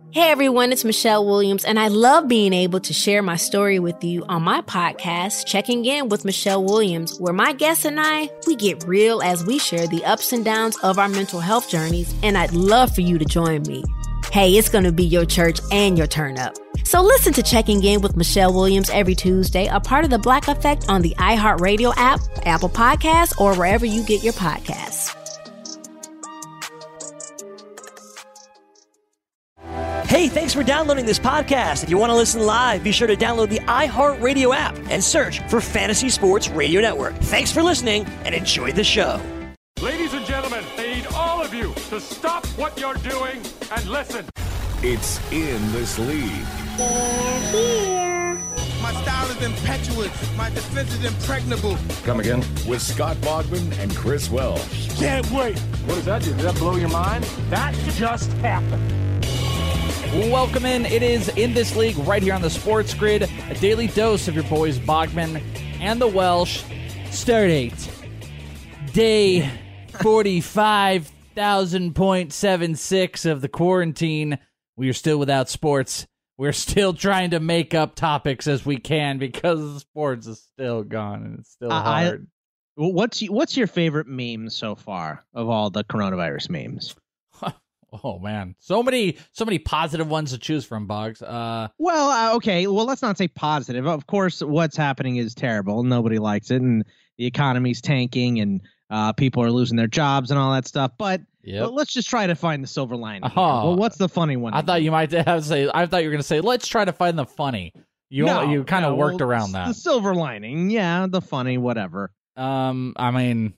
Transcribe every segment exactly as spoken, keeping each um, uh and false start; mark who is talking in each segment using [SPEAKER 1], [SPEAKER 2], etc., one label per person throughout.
[SPEAKER 1] Hey everyone, it's Michelle Williams, and I love being able to share my story with you on my podcast, Checking In with Michelle Williams, where my guests and I, we get real as we share the ups and downs of our mental health journeys, and I'd love for you to join me. Hey, it's going to be your church and your turn up. So listen to Checking In with Michelle Williams every Tuesday, a part of the Black Effect on the iHeartRadio app, Apple Podcasts, or wherever you get your podcasts.
[SPEAKER 2] Hey, thanks for downloading this podcast. If you want to listen live, be sure to download the iHeartRadio app and search for Fantasy Sports Radio Network. Thanks for listening and enjoy the show.
[SPEAKER 3] Ladies and gentlemen, I need all of you to stop what you're doing and listen.
[SPEAKER 4] It's In This League.
[SPEAKER 5] They're here.
[SPEAKER 6] My style is impetuous. My defense is impregnable.
[SPEAKER 4] Come again? With Scott Bogman and Chris Welsh.
[SPEAKER 3] Can't wait. What does that do? Did that blow your mind? That just happened.
[SPEAKER 7] Welcome in. It is In This League right here on the Sports Grid. A daily dose of your boys Bogman and the Welsh. Start date. Day forty-five thousand point seven six of the quarantine. We are still without sports. We're still trying to make up topics as we can because sports is still gone and it's still
[SPEAKER 8] uh,
[SPEAKER 7] hard.
[SPEAKER 8] I, what's what's your favorite meme so far of all the coronavirus memes?
[SPEAKER 7] Oh man, so many, so many positive ones to choose from, Boggs. Uh,
[SPEAKER 8] well, uh, okay, well, let's not say positive. Of course, what's happening is terrible. Nobody likes it, and the economy's tanking, and uh, people are losing their jobs and all that stuff. But
[SPEAKER 7] yep.
[SPEAKER 8] well, let's just try to find the silver lining.
[SPEAKER 7] Oh,
[SPEAKER 8] well, what's the funny one?
[SPEAKER 7] I thought you might have to say. I thought you were going to say, "Let's try to find the funny." You
[SPEAKER 8] no,
[SPEAKER 7] you kind of
[SPEAKER 8] no,
[SPEAKER 7] worked
[SPEAKER 8] well,
[SPEAKER 7] around that.
[SPEAKER 8] The silver lining, yeah, the funny, whatever.
[SPEAKER 7] Um, I mean,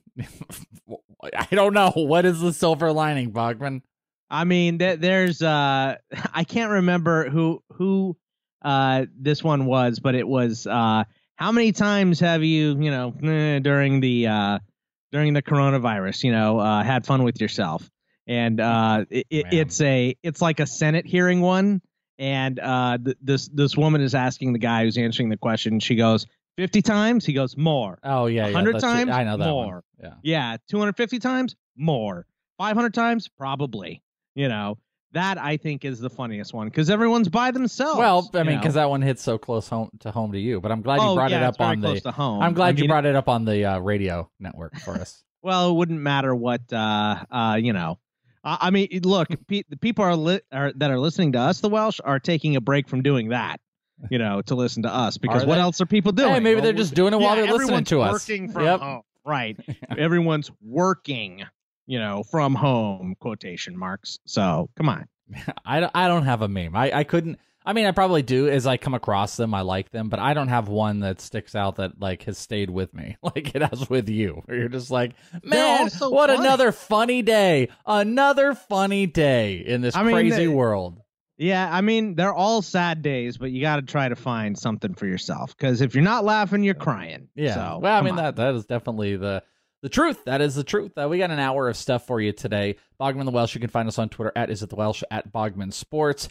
[SPEAKER 7] I don't know. What is the silver lining, Bogman?
[SPEAKER 8] I mean, th- there's uh, I can't remember who who uh this one was, but it was uh, how many times have you you know eh, during the uh during the coronavirus you know uh, had fun with yourself, and uh, it, it, it's a it's like a Senate hearing one, and uh, th- this this woman is asking the guy who's answering the question. She goes fifty times. He goes more.
[SPEAKER 7] Oh yeah,
[SPEAKER 8] one hundred
[SPEAKER 7] yeah,
[SPEAKER 8] times.
[SPEAKER 7] I know that
[SPEAKER 8] more.
[SPEAKER 7] One.
[SPEAKER 8] Yeah, yeah, two hundred fifty times more. five hundred times probably. You know, that I think is the funniest one because everyone's by themselves.
[SPEAKER 7] Well, I mean, because
[SPEAKER 8] know?
[SPEAKER 7] that one hits so close home to home to you. But I'm glad you
[SPEAKER 8] oh,
[SPEAKER 7] brought
[SPEAKER 8] yeah,
[SPEAKER 7] it up
[SPEAKER 8] it's very
[SPEAKER 7] on
[SPEAKER 8] close
[SPEAKER 7] the.
[SPEAKER 8] To home.
[SPEAKER 7] I'm glad
[SPEAKER 8] I
[SPEAKER 7] you
[SPEAKER 8] mean,
[SPEAKER 7] brought it up on the uh, radio network for us.
[SPEAKER 8] Well, it wouldn't matter what, uh, uh, you know. Uh, I mean, look, pe- the people are, li- are that are listening to us, the Welsh, are taking a break from doing that. You know, to listen to us because what else are people doing?
[SPEAKER 7] Hey, maybe
[SPEAKER 8] well,
[SPEAKER 7] they're just doing it while
[SPEAKER 8] yeah,
[SPEAKER 7] they're listening to us.
[SPEAKER 8] Working from
[SPEAKER 7] yep.
[SPEAKER 8] home, right? Everyone's working, you know, from home. Quotation marks. So come on.
[SPEAKER 7] I, I don't have a meme. I, I couldn't. I mean, I probably do as I come across them. I like them, but I don't have one that sticks out that like has stayed with me like it has with you. Where you're just like, man,
[SPEAKER 8] so
[SPEAKER 7] what
[SPEAKER 8] funny.
[SPEAKER 7] another funny day, another funny day in this
[SPEAKER 8] I mean,
[SPEAKER 7] crazy
[SPEAKER 8] they,
[SPEAKER 7] world.
[SPEAKER 8] Yeah, I mean, they're all sad days, but you got to try to find something for yourself because if you're not laughing, you're crying.
[SPEAKER 7] Yeah.
[SPEAKER 8] So,
[SPEAKER 7] well, I mean,
[SPEAKER 8] on.
[SPEAKER 7] that that is definitely the. The truth. That is the truth. Uh, we got an hour of stuff for you today. Bogman the Welsh. You can find us on Twitter at Is It The Welsh, at Bogman Sports.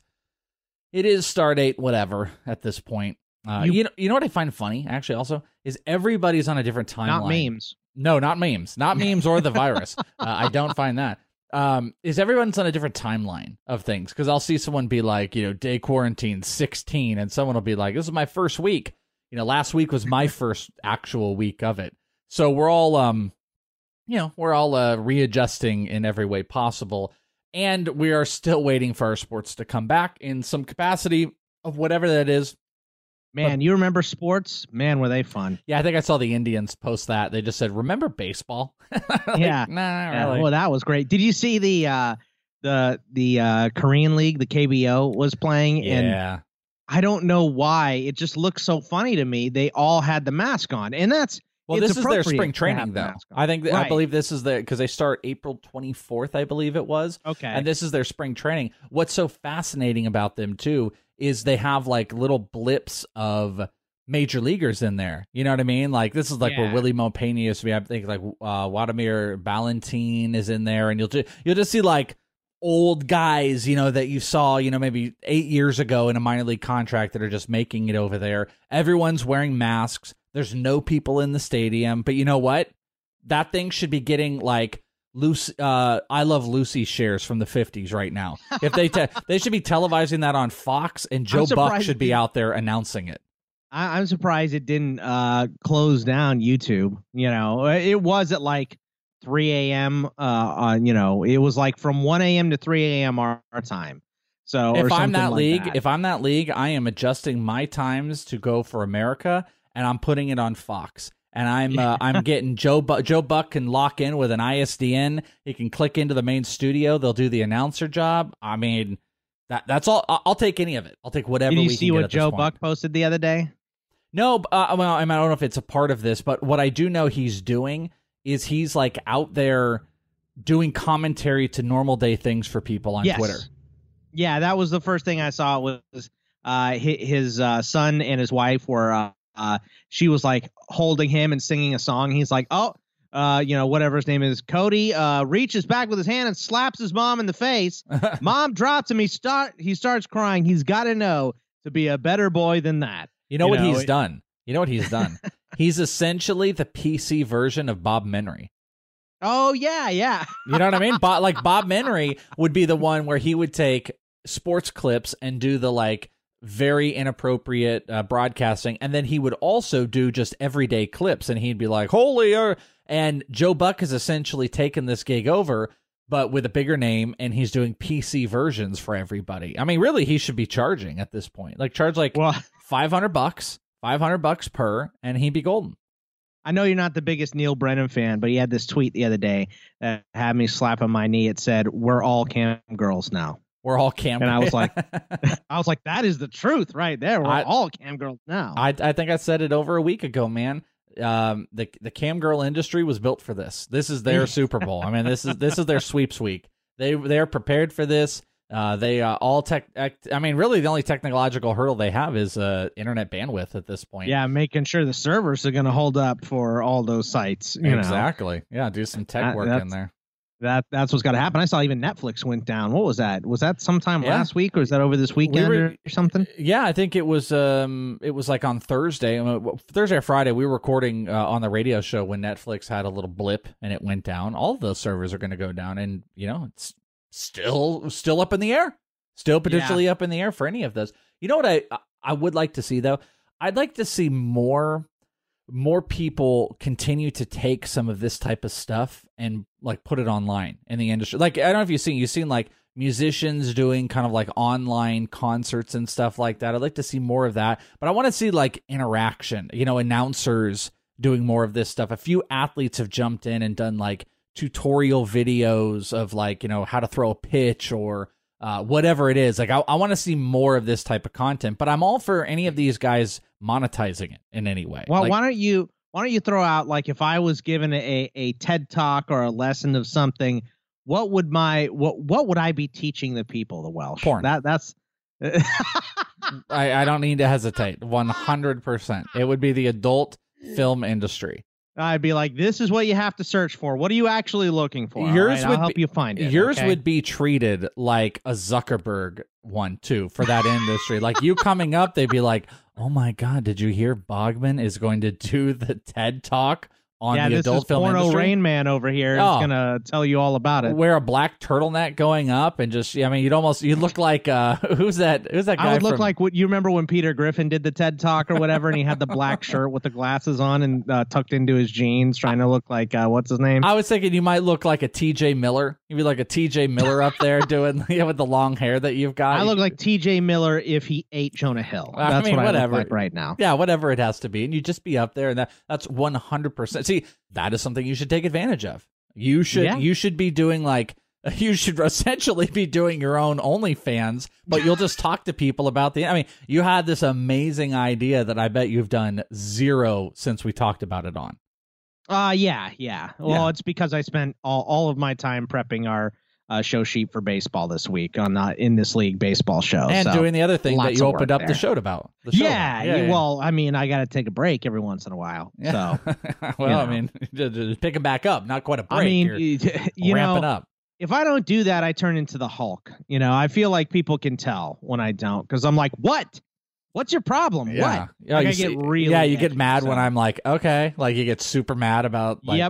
[SPEAKER 7] It is Stardate, whatever, at this point. Uh, you, you know you know what I find funny, actually, also, is everybody's on a different timeline.
[SPEAKER 8] Not memes.
[SPEAKER 7] No, not memes. Not memes or the virus. Uh, I don't find that. Um, is everyone's on a different timeline of things. Because I'll see someone be like, you know, day quarantine sixteen, and someone will be like, this is my first week. You know, last week was my first actual week of it. So we're all... um. You know, we're all uh, readjusting in every way possible, and we are still waiting for our sports to come back in some capacity of whatever that is.
[SPEAKER 8] Man, but, you remember sports? Man, were they fun.
[SPEAKER 7] Yeah, I think I saw the Indians post that. They just said, remember baseball? like,
[SPEAKER 8] yeah.
[SPEAKER 7] Nah, not
[SPEAKER 8] yeah.
[SPEAKER 7] really.
[SPEAKER 8] Well, that was great. Did you see the uh, the the uh, Korean League, the K B O, was playing?
[SPEAKER 7] Yeah.
[SPEAKER 8] And I don't know why. It just looks so funny to me. They all had the mask on, and that's
[SPEAKER 7] Well,
[SPEAKER 8] it's
[SPEAKER 7] this is their spring
[SPEAKER 8] to
[SPEAKER 7] training, though. I think that,
[SPEAKER 8] right.
[SPEAKER 7] I believe this is the because they start April twenty-fourth, I believe it was.
[SPEAKER 8] Okay.
[SPEAKER 7] And this is their spring training. What's so fascinating about them, too, is they have like little blips of major leaguers in there. You know what I mean? Like this is like
[SPEAKER 8] yeah.
[SPEAKER 7] where Willie Mo Pena used to be. I think like uh, Vladimir Valentin is in there, and you'll just, you'll just see like old guys, you know, that you saw, you know, maybe eight years ago in a minor league contract that are just making it over there. Everyone's wearing masks. There's no people in the stadium, but you know what? That thing should be getting like Lucy, uh, I Love Lucy shares from the fifties right now. If they te- they should be televising that on Fox, and Joe Buck should be out there announcing it.
[SPEAKER 8] I- I'm surprised it didn't uh, close down YouTube. You know, it was at like three a.m. Uh, on, you know, it was like from one a.m. to three a.m. our, our time. So
[SPEAKER 7] if
[SPEAKER 8] or
[SPEAKER 7] I'm that
[SPEAKER 8] like
[SPEAKER 7] league,
[SPEAKER 8] that.
[SPEAKER 7] if I'm that league, I am adjusting my times to go for America, and I'm putting it on Fox. And I'm uh, I'm getting Joe Bu- Joe Buck can lock in with an I S D N. He can click into the main studio. They'll do the announcer job. I mean, that that's all. I'll, I'll take any of it. I'll take whatever.
[SPEAKER 8] Did you
[SPEAKER 7] we
[SPEAKER 8] see
[SPEAKER 7] can
[SPEAKER 8] what
[SPEAKER 7] get at
[SPEAKER 8] Joe
[SPEAKER 7] this point.
[SPEAKER 8] Buck posted the other day?
[SPEAKER 7] No, uh, well, I, mean, I don't know if it's a part of this, but what I do know he's doing is he's like out there doing commentary to normal day things for people on
[SPEAKER 8] yes.
[SPEAKER 7] Twitter.
[SPEAKER 8] Yeah, that was the first thing I saw was uh, his, his uh, son and his wife were. Uh, Uh, she was like holding him and singing a song. He's like, oh, uh, you know, whatever his name is, Cody, uh, reaches back with his hand and slaps his mom in the face. Mom drops him. He start. He starts crying. He's got to know to be a better boy than that.
[SPEAKER 7] You know
[SPEAKER 8] you
[SPEAKER 7] what
[SPEAKER 8] know,
[SPEAKER 7] he's
[SPEAKER 8] it,
[SPEAKER 7] done? You know what he's done? He's essentially the P C version of Bob Menery.
[SPEAKER 8] Oh, yeah, yeah.
[SPEAKER 7] You know what I mean? Bob, like Bob Menery would be the one where he would take sports clips and do the like very inappropriate uh, broadcasting, and then he would also do just everyday clips, and he'd be like, holy, er, and Joe Buck has essentially taken this gig over, but with a bigger name, and he's doing P C versions for everybody. I mean, really, he should be charging at this point. Like, charge like
[SPEAKER 8] well,
[SPEAKER 7] five hundred bucks, five hundred bucks per, and he'd be golden.
[SPEAKER 8] I know you're not the biggest Neil Brennan fan, but he had this tweet the other day that had me slapping my knee. It said, we're all cam girls now.
[SPEAKER 7] We're all cam,
[SPEAKER 8] and I was like, I was like, that is the truth right there. We're
[SPEAKER 7] I,
[SPEAKER 8] all cam girls now.
[SPEAKER 7] I I think I said it over a week ago, man. Um, the the cam girl industry was built for this. This is their Super Bowl. I mean, this is this is their sweeps week. They they're prepared for this. Uh, they uh, all tech. I mean, really, the only technological hurdle they have is uh internet bandwidth at this point.
[SPEAKER 8] Yeah, making sure the servers are going to hold up for all those sites. You
[SPEAKER 7] exactly.
[SPEAKER 8] know.
[SPEAKER 7] Yeah, do some tech
[SPEAKER 8] that,
[SPEAKER 7] work in there.
[SPEAKER 8] That that's what's got to happen. I saw even Netflix went down. What was that? Was that sometime
[SPEAKER 7] yeah.
[SPEAKER 8] last week, or was that over this weekend we were, or something?
[SPEAKER 7] Yeah, I think it was. Um, it was like on Thursday, Thursday or Friday. We were recording uh, on the radio show when Netflix had a little blip and it went down. All of those servers are going to go down, and you know it's still still up in the air, still potentially yeah. up in the air for any of those. You know what I I would like to see though? I'd like to see more. more people continue to take some of this type of stuff and like put it online in the industry. Like, I don't know if you've seen, you've seen like musicians doing kind of like online concerts and stuff like that. I'd like to see more of that, but I want to see like interaction, you know, announcers doing more of this stuff. A few athletes have jumped in and done like tutorial videos of like, you know, how to throw a pitch or uh, whatever it is. Like, I, I want to see more of this type of content, but I'm all for any of these guys monetizing it in any way.
[SPEAKER 8] Well,
[SPEAKER 7] like,
[SPEAKER 8] why don't you why don't you throw out, like, if I was given a, a TED talk or a lesson of something, what would my what what would I be teaching the people? The Welsh
[SPEAKER 7] porn.
[SPEAKER 8] That that's
[SPEAKER 7] I, I don't need to hesitate. one hundred percent. It would be the adult film industry.
[SPEAKER 8] I'd be like, this is what you have to search for. What are you actually looking for?
[SPEAKER 7] Yours
[SPEAKER 8] right,
[SPEAKER 7] would
[SPEAKER 8] I'll help
[SPEAKER 7] be,
[SPEAKER 8] you find it.
[SPEAKER 7] Yours
[SPEAKER 8] okay?
[SPEAKER 7] would be treated like a Zuckerberg one too for that industry. Like you coming up, they'd be like, "Oh my God, did you hear Bogman is going to do the TED Talk on
[SPEAKER 8] yeah,
[SPEAKER 7] the
[SPEAKER 8] this
[SPEAKER 7] adult
[SPEAKER 8] is
[SPEAKER 7] film
[SPEAKER 8] Porno
[SPEAKER 7] industry?"
[SPEAKER 8] Rain Man over here is
[SPEAKER 7] Oh.
[SPEAKER 8] gonna tell you all about it.
[SPEAKER 7] Wear a black turtleneck going up and just, I mean, you'd almost, you'd look like, uh, who's that? Who's that guy?
[SPEAKER 8] I would look
[SPEAKER 7] from,
[SPEAKER 8] like what you remember when Peter Griffin did the TED Talk or whatever, and he had the black shirt with the glasses on and uh, tucked into his jeans, trying to look like uh, what's his name?
[SPEAKER 7] I was thinking you might look like a T J Miller. You'd be like a T J Miller up there doing, you know, with the long hair that you've got.
[SPEAKER 8] I look like T J Miller if he ate Jonah Hill.
[SPEAKER 7] I
[SPEAKER 8] That's
[SPEAKER 7] mean,
[SPEAKER 8] what
[SPEAKER 7] whatever.
[SPEAKER 8] I look like right now.
[SPEAKER 7] Yeah, whatever it has to be. And you just be up there, and that that's one hundred percent. See, that is something you should take advantage of. You should
[SPEAKER 8] Yeah.
[SPEAKER 7] you should be doing like, you should essentially be doing your own OnlyFans, but you'll just talk to people about the, I mean, you had this amazing idea that I bet you've done zero since we talked about it on.
[SPEAKER 8] Uh, yeah, yeah. Well,
[SPEAKER 7] Yeah.
[SPEAKER 8] it's because I spent all, all of my time prepping our uh, show sheet for baseball this week on uh, in this league baseball show.
[SPEAKER 7] And
[SPEAKER 8] so
[SPEAKER 7] doing the other thing that
[SPEAKER 8] lots
[SPEAKER 7] you
[SPEAKER 8] of
[SPEAKER 7] opened
[SPEAKER 8] work
[SPEAKER 7] up the
[SPEAKER 8] there.
[SPEAKER 7] show about. The show
[SPEAKER 8] Yeah,
[SPEAKER 7] about.
[SPEAKER 8] yeah, well, I mean, I got to take a break every once in a while.
[SPEAKER 7] Yeah.
[SPEAKER 8] So,
[SPEAKER 7] well,
[SPEAKER 8] you
[SPEAKER 7] I
[SPEAKER 8] know.
[SPEAKER 7] mean, just, just pick them back up. Not quite a break.
[SPEAKER 8] I mean,
[SPEAKER 7] You're
[SPEAKER 8] you
[SPEAKER 7] ramping
[SPEAKER 8] know,
[SPEAKER 7] up.
[SPEAKER 8] if I don't do that, I turn into the Hulk. You know, I feel like people can tell when I don't, because I'm like, what? What's your problem?
[SPEAKER 7] Yeah.
[SPEAKER 8] What?
[SPEAKER 7] Yeah,
[SPEAKER 8] Like,
[SPEAKER 7] you
[SPEAKER 8] I
[SPEAKER 7] see-
[SPEAKER 8] get really
[SPEAKER 7] yeah, you get
[SPEAKER 8] edgy,
[SPEAKER 7] mad
[SPEAKER 8] so.
[SPEAKER 7] when I'm like, okay, like you get super mad about like
[SPEAKER 8] Yep.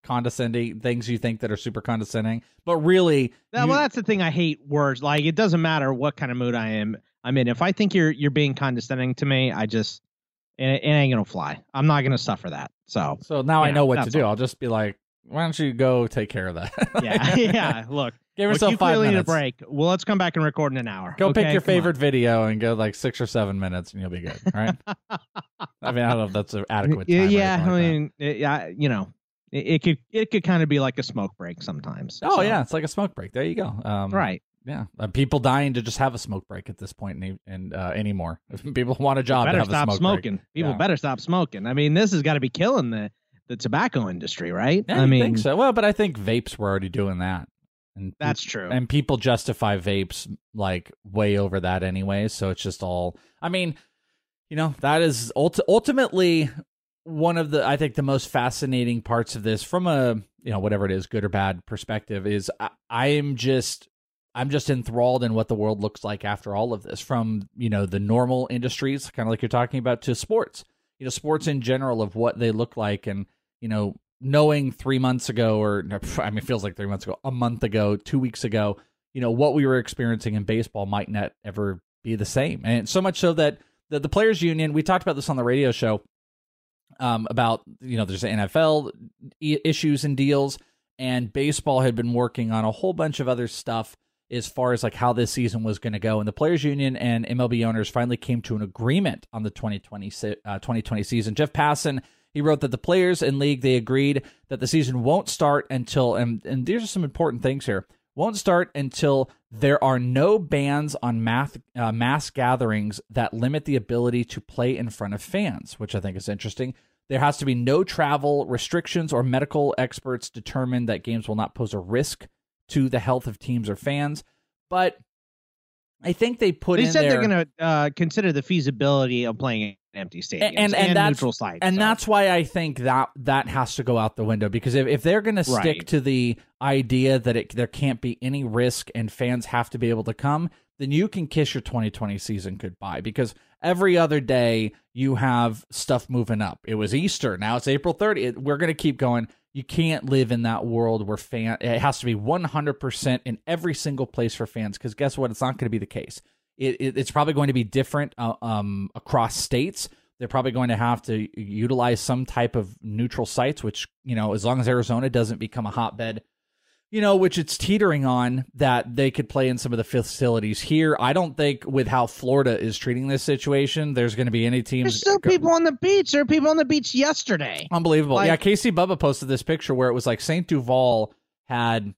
[SPEAKER 7] condescending things you think that are super condescending, but really,
[SPEAKER 8] that,
[SPEAKER 7] you,
[SPEAKER 8] well, that's the thing. I hate words. Like, it doesn't matter what kind of mood I am. I'm in. If I think you're you're being condescending to me, I just it, it ain't gonna fly. I'm not gonna suffer that. So
[SPEAKER 7] so now I
[SPEAKER 8] yeah,
[SPEAKER 7] know what to do.
[SPEAKER 8] all.
[SPEAKER 7] I'll just be like, why don't you go take care of that?
[SPEAKER 8] yeah, yeah. Look,
[SPEAKER 7] give
[SPEAKER 8] look,
[SPEAKER 7] yourself
[SPEAKER 8] you
[SPEAKER 7] five
[SPEAKER 8] clearly
[SPEAKER 7] minutes.
[SPEAKER 8] need a break. Well, let's come back and record in an hour.
[SPEAKER 7] Go
[SPEAKER 8] okay?
[SPEAKER 7] pick your
[SPEAKER 8] Come
[SPEAKER 7] favorite
[SPEAKER 8] on.
[SPEAKER 7] video and go like six or seven minutes, and you'll be good. All right. I mean, I don't know if that's an adequate.
[SPEAKER 8] Yeah,
[SPEAKER 7] time or
[SPEAKER 8] yeah.
[SPEAKER 7] anything
[SPEAKER 8] I
[SPEAKER 7] like that.
[SPEAKER 8] mean, it, yeah, you know, it, it could it could kind of be like a smoke break sometimes.
[SPEAKER 7] Oh
[SPEAKER 8] so.
[SPEAKER 7] yeah, it's like a smoke break. There you go. Um,
[SPEAKER 8] Right.
[SPEAKER 7] Yeah, uh, people dying to just have a smoke break at this point and, and uh, anymore. If people want a job,
[SPEAKER 8] better
[SPEAKER 7] to have
[SPEAKER 8] stop
[SPEAKER 7] a smoke
[SPEAKER 8] smoking.
[SPEAKER 7] break.
[SPEAKER 8] People
[SPEAKER 7] Yeah.
[SPEAKER 8] better stop smoking. I mean, this has got to be killing the, the tobacco industry, right?
[SPEAKER 7] Yeah,
[SPEAKER 8] I
[SPEAKER 7] I
[SPEAKER 8] mean,
[SPEAKER 7] think so. Well, but I think vapes were already doing that, and peop-
[SPEAKER 8] that's true.
[SPEAKER 7] And people justify vapes like way over that anyway. So it's just all. I mean, you know, that is ult- ultimately one of the I think the most fascinating parts of this, from a you know whatever it is, good or bad perspective, is I, I am just. I'm just enthralled in what the world looks like after all of this, from, you know, the normal industries, kind of like you're talking about, to sports, you know, sports in general, of what they look like. And, you know, knowing three months ago, or I mean, it feels like three months ago, a month ago, two weeks ago, you know, what we were experiencing in baseball might not ever be the same. And so much so that the, the Players Union, we talked about this on the radio show um, about, you know, there's N F L issues and deals, and baseball had been working on a whole bunch of other stuff as far as like how this season was going to go. And the Players Union and M L B owners finally came to an agreement on the twenty twenty, uh, twenty twenty season. Jeff Passan, he wrote that the players and league, they agreed that the season won't start until, and, and these are some important things here, won't start until there are no bans on math, uh, mass gatherings that limit the ability to play in front of fans, which I think is interesting. There has to be no travel restrictions, or medical experts determine that games will not pose a risk to the health of teams or fans. But I think they put
[SPEAKER 8] they
[SPEAKER 7] in
[SPEAKER 8] said
[SPEAKER 7] there,
[SPEAKER 8] they're going to uh, consider the feasibility of playing in empty stadiums
[SPEAKER 7] and,
[SPEAKER 8] and,
[SPEAKER 7] and, and that's,
[SPEAKER 8] neutral sites.
[SPEAKER 7] And
[SPEAKER 8] so.
[SPEAKER 7] that's why I think that that has to go out the window, because if, if they're going to stick
[SPEAKER 8] Right.
[SPEAKER 7] to the idea that it, there can't be any risk and fans have to be able to come, then you can kiss your twenty twenty season goodbye, because every other day you have stuff moving up. It was Easter. Now it's April thirtieth. We're going to keep going. You can't live in that world where fan it has to be one hundred percent in every single place for fans, because guess what? It's not going to be the case. It, it, it's probably going to be different uh, um, across states. They're probably going to have to utilize some type of neutral sites, which, you know, as long as Arizona doesn't become a hotbed, you know, which it's teetering on, that they could play in some of the facilities here. I don't think with how Florida is treating this situation, there's going to be any teams.
[SPEAKER 8] There's still people on the beach. There were people on the beach yesterday.
[SPEAKER 7] Unbelievable.
[SPEAKER 8] Like-
[SPEAKER 7] yeah, Casey Bubba posted this picture where it was like Saint Duval had,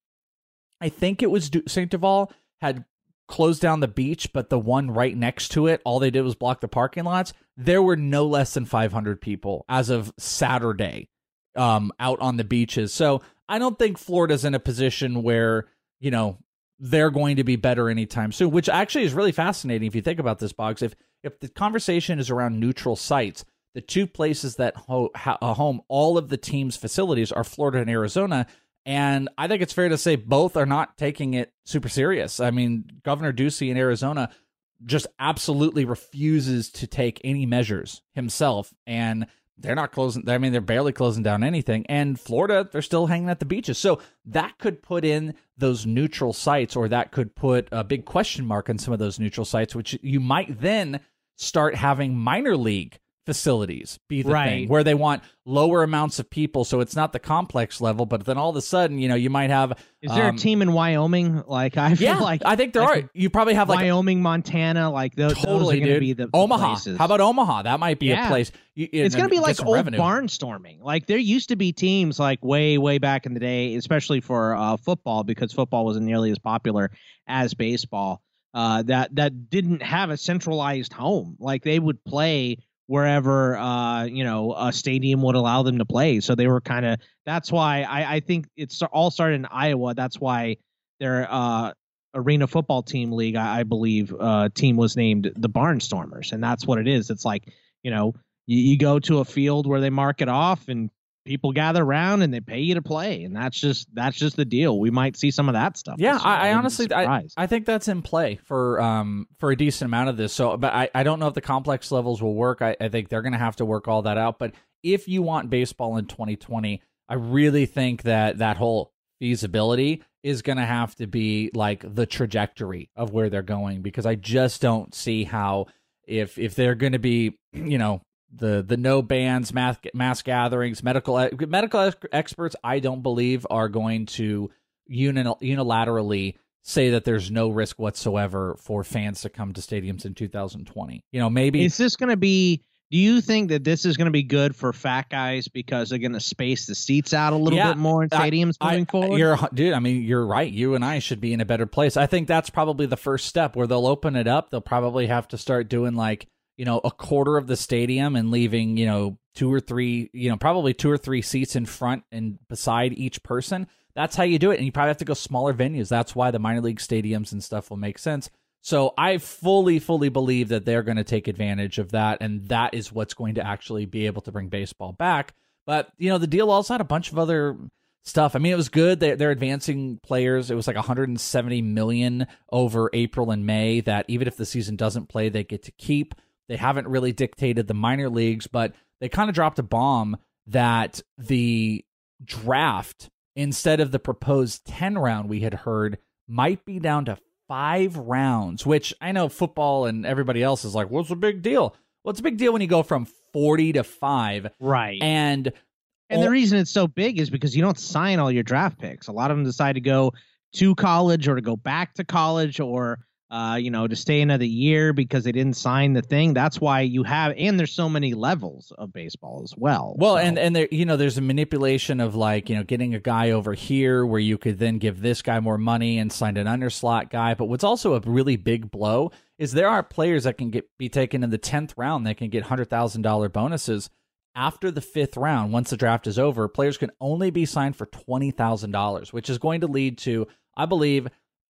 [SPEAKER 7] I think it was du- Saint Duval had closed down the beach, but the one right next to it, all they did was block the parking lots. There were no less than five hundred people as of Saturday um, out on the beaches. So I don't think Florida's in a position where, you know, they're going to be better anytime soon, which actually is really fascinating if you think about this, Boggs. If if the conversation is around neutral sites, the two places that ho- ha- home all of the team's facilities are Florida and Arizona. And I think it's fair to say both are not taking it super serious. I mean, Governor Ducey in Arizona just absolutely refuses to take any measures himself. And they're not closing. I mean, they're barely closing down anything. And Florida, they're still hanging at the beaches. So that could put in those neutral sites, or that could put a big question mark on some of those neutral sites, which you might then start having minor league facilities be the
[SPEAKER 8] Right.
[SPEAKER 7] thing, where they want lower amounts of people, so it's not the complex level. But then all of a sudden, you know, you might have.
[SPEAKER 8] Is there
[SPEAKER 7] um,
[SPEAKER 8] a team in Wyoming? Like, I feel
[SPEAKER 7] Yeah,
[SPEAKER 8] like
[SPEAKER 7] I think there
[SPEAKER 8] I
[SPEAKER 7] are.
[SPEAKER 8] think
[SPEAKER 7] You probably have like
[SPEAKER 8] Wyoming, Montana, like those,
[SPEAKER 7] totally,
[SPEAKER 8] those are going to
[SPEAKER 7] dude.
[SPEAKER 8] be the, the
[SPEAKER 7] Omaha.
[SPEAKER 8] places.
[SPEAKER 7] How about Omaha? That might be
[SPEAKER 8] Yeah.
[SPEAKER 7] a place. You,
[SPEAKER 8] It's
[SPEAKER 7] going
[SPEAKER 8] going to be like old
[SPEAKER 7] revenue.
[SPEAKER 8] barnstorming. Like, there used to be teams like way, way back in the day, especially for uh, football, because football wasn't nearly as popular as baseball, uh, that, that didn't have a centralized home. Like, they would play wherever, uh, you know, a stadium would allow them to play. So they were kind of, that's why I, I think it's all started in Iowa. That's why their uh, arena football team league, I, I believe, uh, team was named the Barnstormers. And that's what it is. It's like, you know, you, you go to a field where they mark it off and people gather around and they pay you to play. And that's just, that's just the deal. We might see some of that stuff.
[SPEAKER 7] Yeah,
[SPEAKER 8] this year.
[SPEAKER 7] I, I
[SPEAKER 8] wouldn't be
[SPEAKER 7] honestly, I,
[SPEAKER 8] surprised.
[SPEAKER 7] I think that's in play for um for a decent amount of this. So, but I, I don't know if the complex levels will work. I, I think they're going to have to work all that out. But if you want baseball in twenty twenty, I really think that that whole feasibility is going to have to be like the trajectory of where they're going, because I just don't see how if if they're going to be, you know, the the no bans, mass, mass gatherings, medical medical experts, I don't believe are going to uni, unilaterally say that there's no risk whatsoever for fans to come to stadiums in two thousand twenty. You know, maybe
[SPEAKER 8] is this going to be, do you think that this is going to be good for fat guys because they're going to space the seats out a little
[SPEAKER 7] yeah,
[SPEAKER 8] bit more in stadiums
[SPEAKER 7] I,
[SPEAKER 8] moving
[SPEAKER 7] I,
[SPEAKER 8] forward?
[SPEAKER 7] You're, dude, I mean, you're right. You and I should be in a better place. I think that's probably the first step where they'll open it up. They'll probably have to start doing like, you know, a quarter of the stadium and leaving, you know, two or three, you know, probably two or three seats in front and beside each person. That's how you do it. And you probably have to go smaller venues. That's why the minor league stadiums and stuff will make sense. So I fully, fully believe that they're going to take advantage of that. And that is what's going to actually be able to bring baseball back. But, you know, the deal also had a bunch of other stuff. I mean, it was good. They're, they're advancing players. It was like one hundred seventy million dollars over April and May that even if the season doesn't play, they get to keep. They haven't really dictated the minor leagues, but they kind of dropped a bomb that the draft, instead of the proposed ten round we had heard, might be down to five rounds, which I know football and everybody else is like, what's the big deal? Well, it's a big deal when you go from forty to five.
[SPEAKER 8] Right.
[SPEAKER 7] And
[SPEAKER 8] and the reason it's so big is because you don't sign all your draft picks. A lot of them decide to go to college or to go back to college or Uh, you know, to stay another year because they didn't sign the thing. That's why you have, and there's so many levels of baseball as well.
[SPEAKER 7] Well,
[SPEAKER 8] so.
[SPEAKER 7] and and there, you know, there's a manipulation of like, you know, getting a guy over here where you could then give this guy more money and sign an underslot guy. But what's also a really big blow is there are players that can get be taken in the tenth round that can get one hundred thousand dollars bonuses after the fifth round. Once the draft is over, players can only be signed for twenty thousand dollars, which is going to lead to, I believe,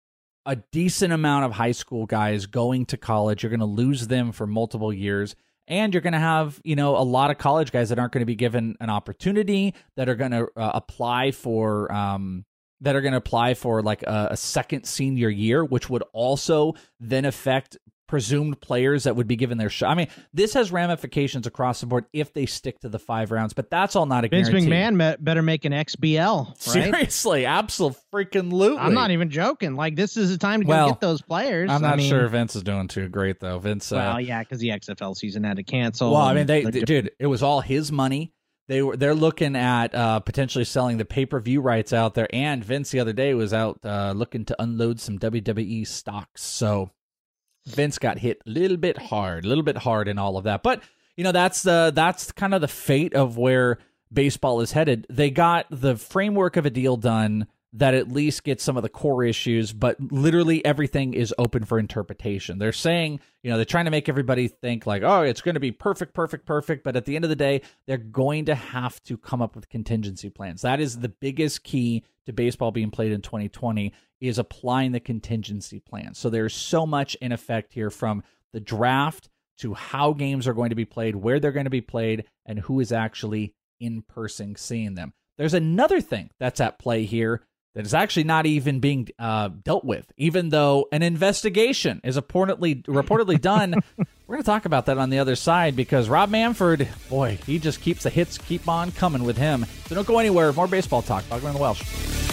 [SPEAKER 7] a decent amount of high school guys going to college. You're going to lose them for multiple years. And you're going to have, you know, a lot of college guys that aren't going to be given an opportunity, that are going to uh, apply for, um, that are going to apply for like a, a second senior year, which would also then affect presumed players that would be given their shot. I mean, this has ramifications across the board if they stick to the five rounds, but that's all not a
[SPEAKER 8] Vince
[SPEAKER 7] guarantee.
[SPEAKER 8] McMahon me- better make an X B L, right?
[SPEAKER 7] Seriously, absolutely.
[SPEAKER 8] I'm not even joking. Like, this is the time to
[SPEAKER 7] well,
[SPEAKER 8] go get those players.
[SPEAKER 7] I'm not
[SPEAKER 8] I mean,
[SPEAKER 7] sure Vince is doing too great, though. Vince, uh,
[SPEAKER 8] well, yeah, because the X F L season had to cancel.
[SPEAKER 7] Well, I mean, they,
[SPEAKER 8] they
[SPEAKER 7] dude, it was all his money. They were they're looking at uh, potentially selling the pay per view rights out there, and Vince the other day was out uh, looking to unload some W W E stocks. So Vince got hit a little bit hard, a little bit hard in all of that. But, you know, that's the that's kind of the fate of where baseball is headed. They got the framework of a deal done that at least gets some of the core issues, but literally everything is open for interpretation. They're saying, you know, they're trying to make everybody think like, oh, it's going to be perfect, perfect, perfect. But at the end of the day, they're going to have to come up with contingency plans. That is the biggest key to baseball being played in twenty twenty, is applying the contingency plan. So there's so much in effect here, from the draft to how games are going to be played, where they're going to be played, and who is actually in person seeing them. There's another thing that's at play here that is actually not even being uh, dealt with, even though an investigation is reportedly, reportedly done. We're going to talk about that on the other side, because Rob Manfred, boy, he just keeps the hits keep on coming with him. So don't go anywhere. More baseball talk. Bogman and Welsh.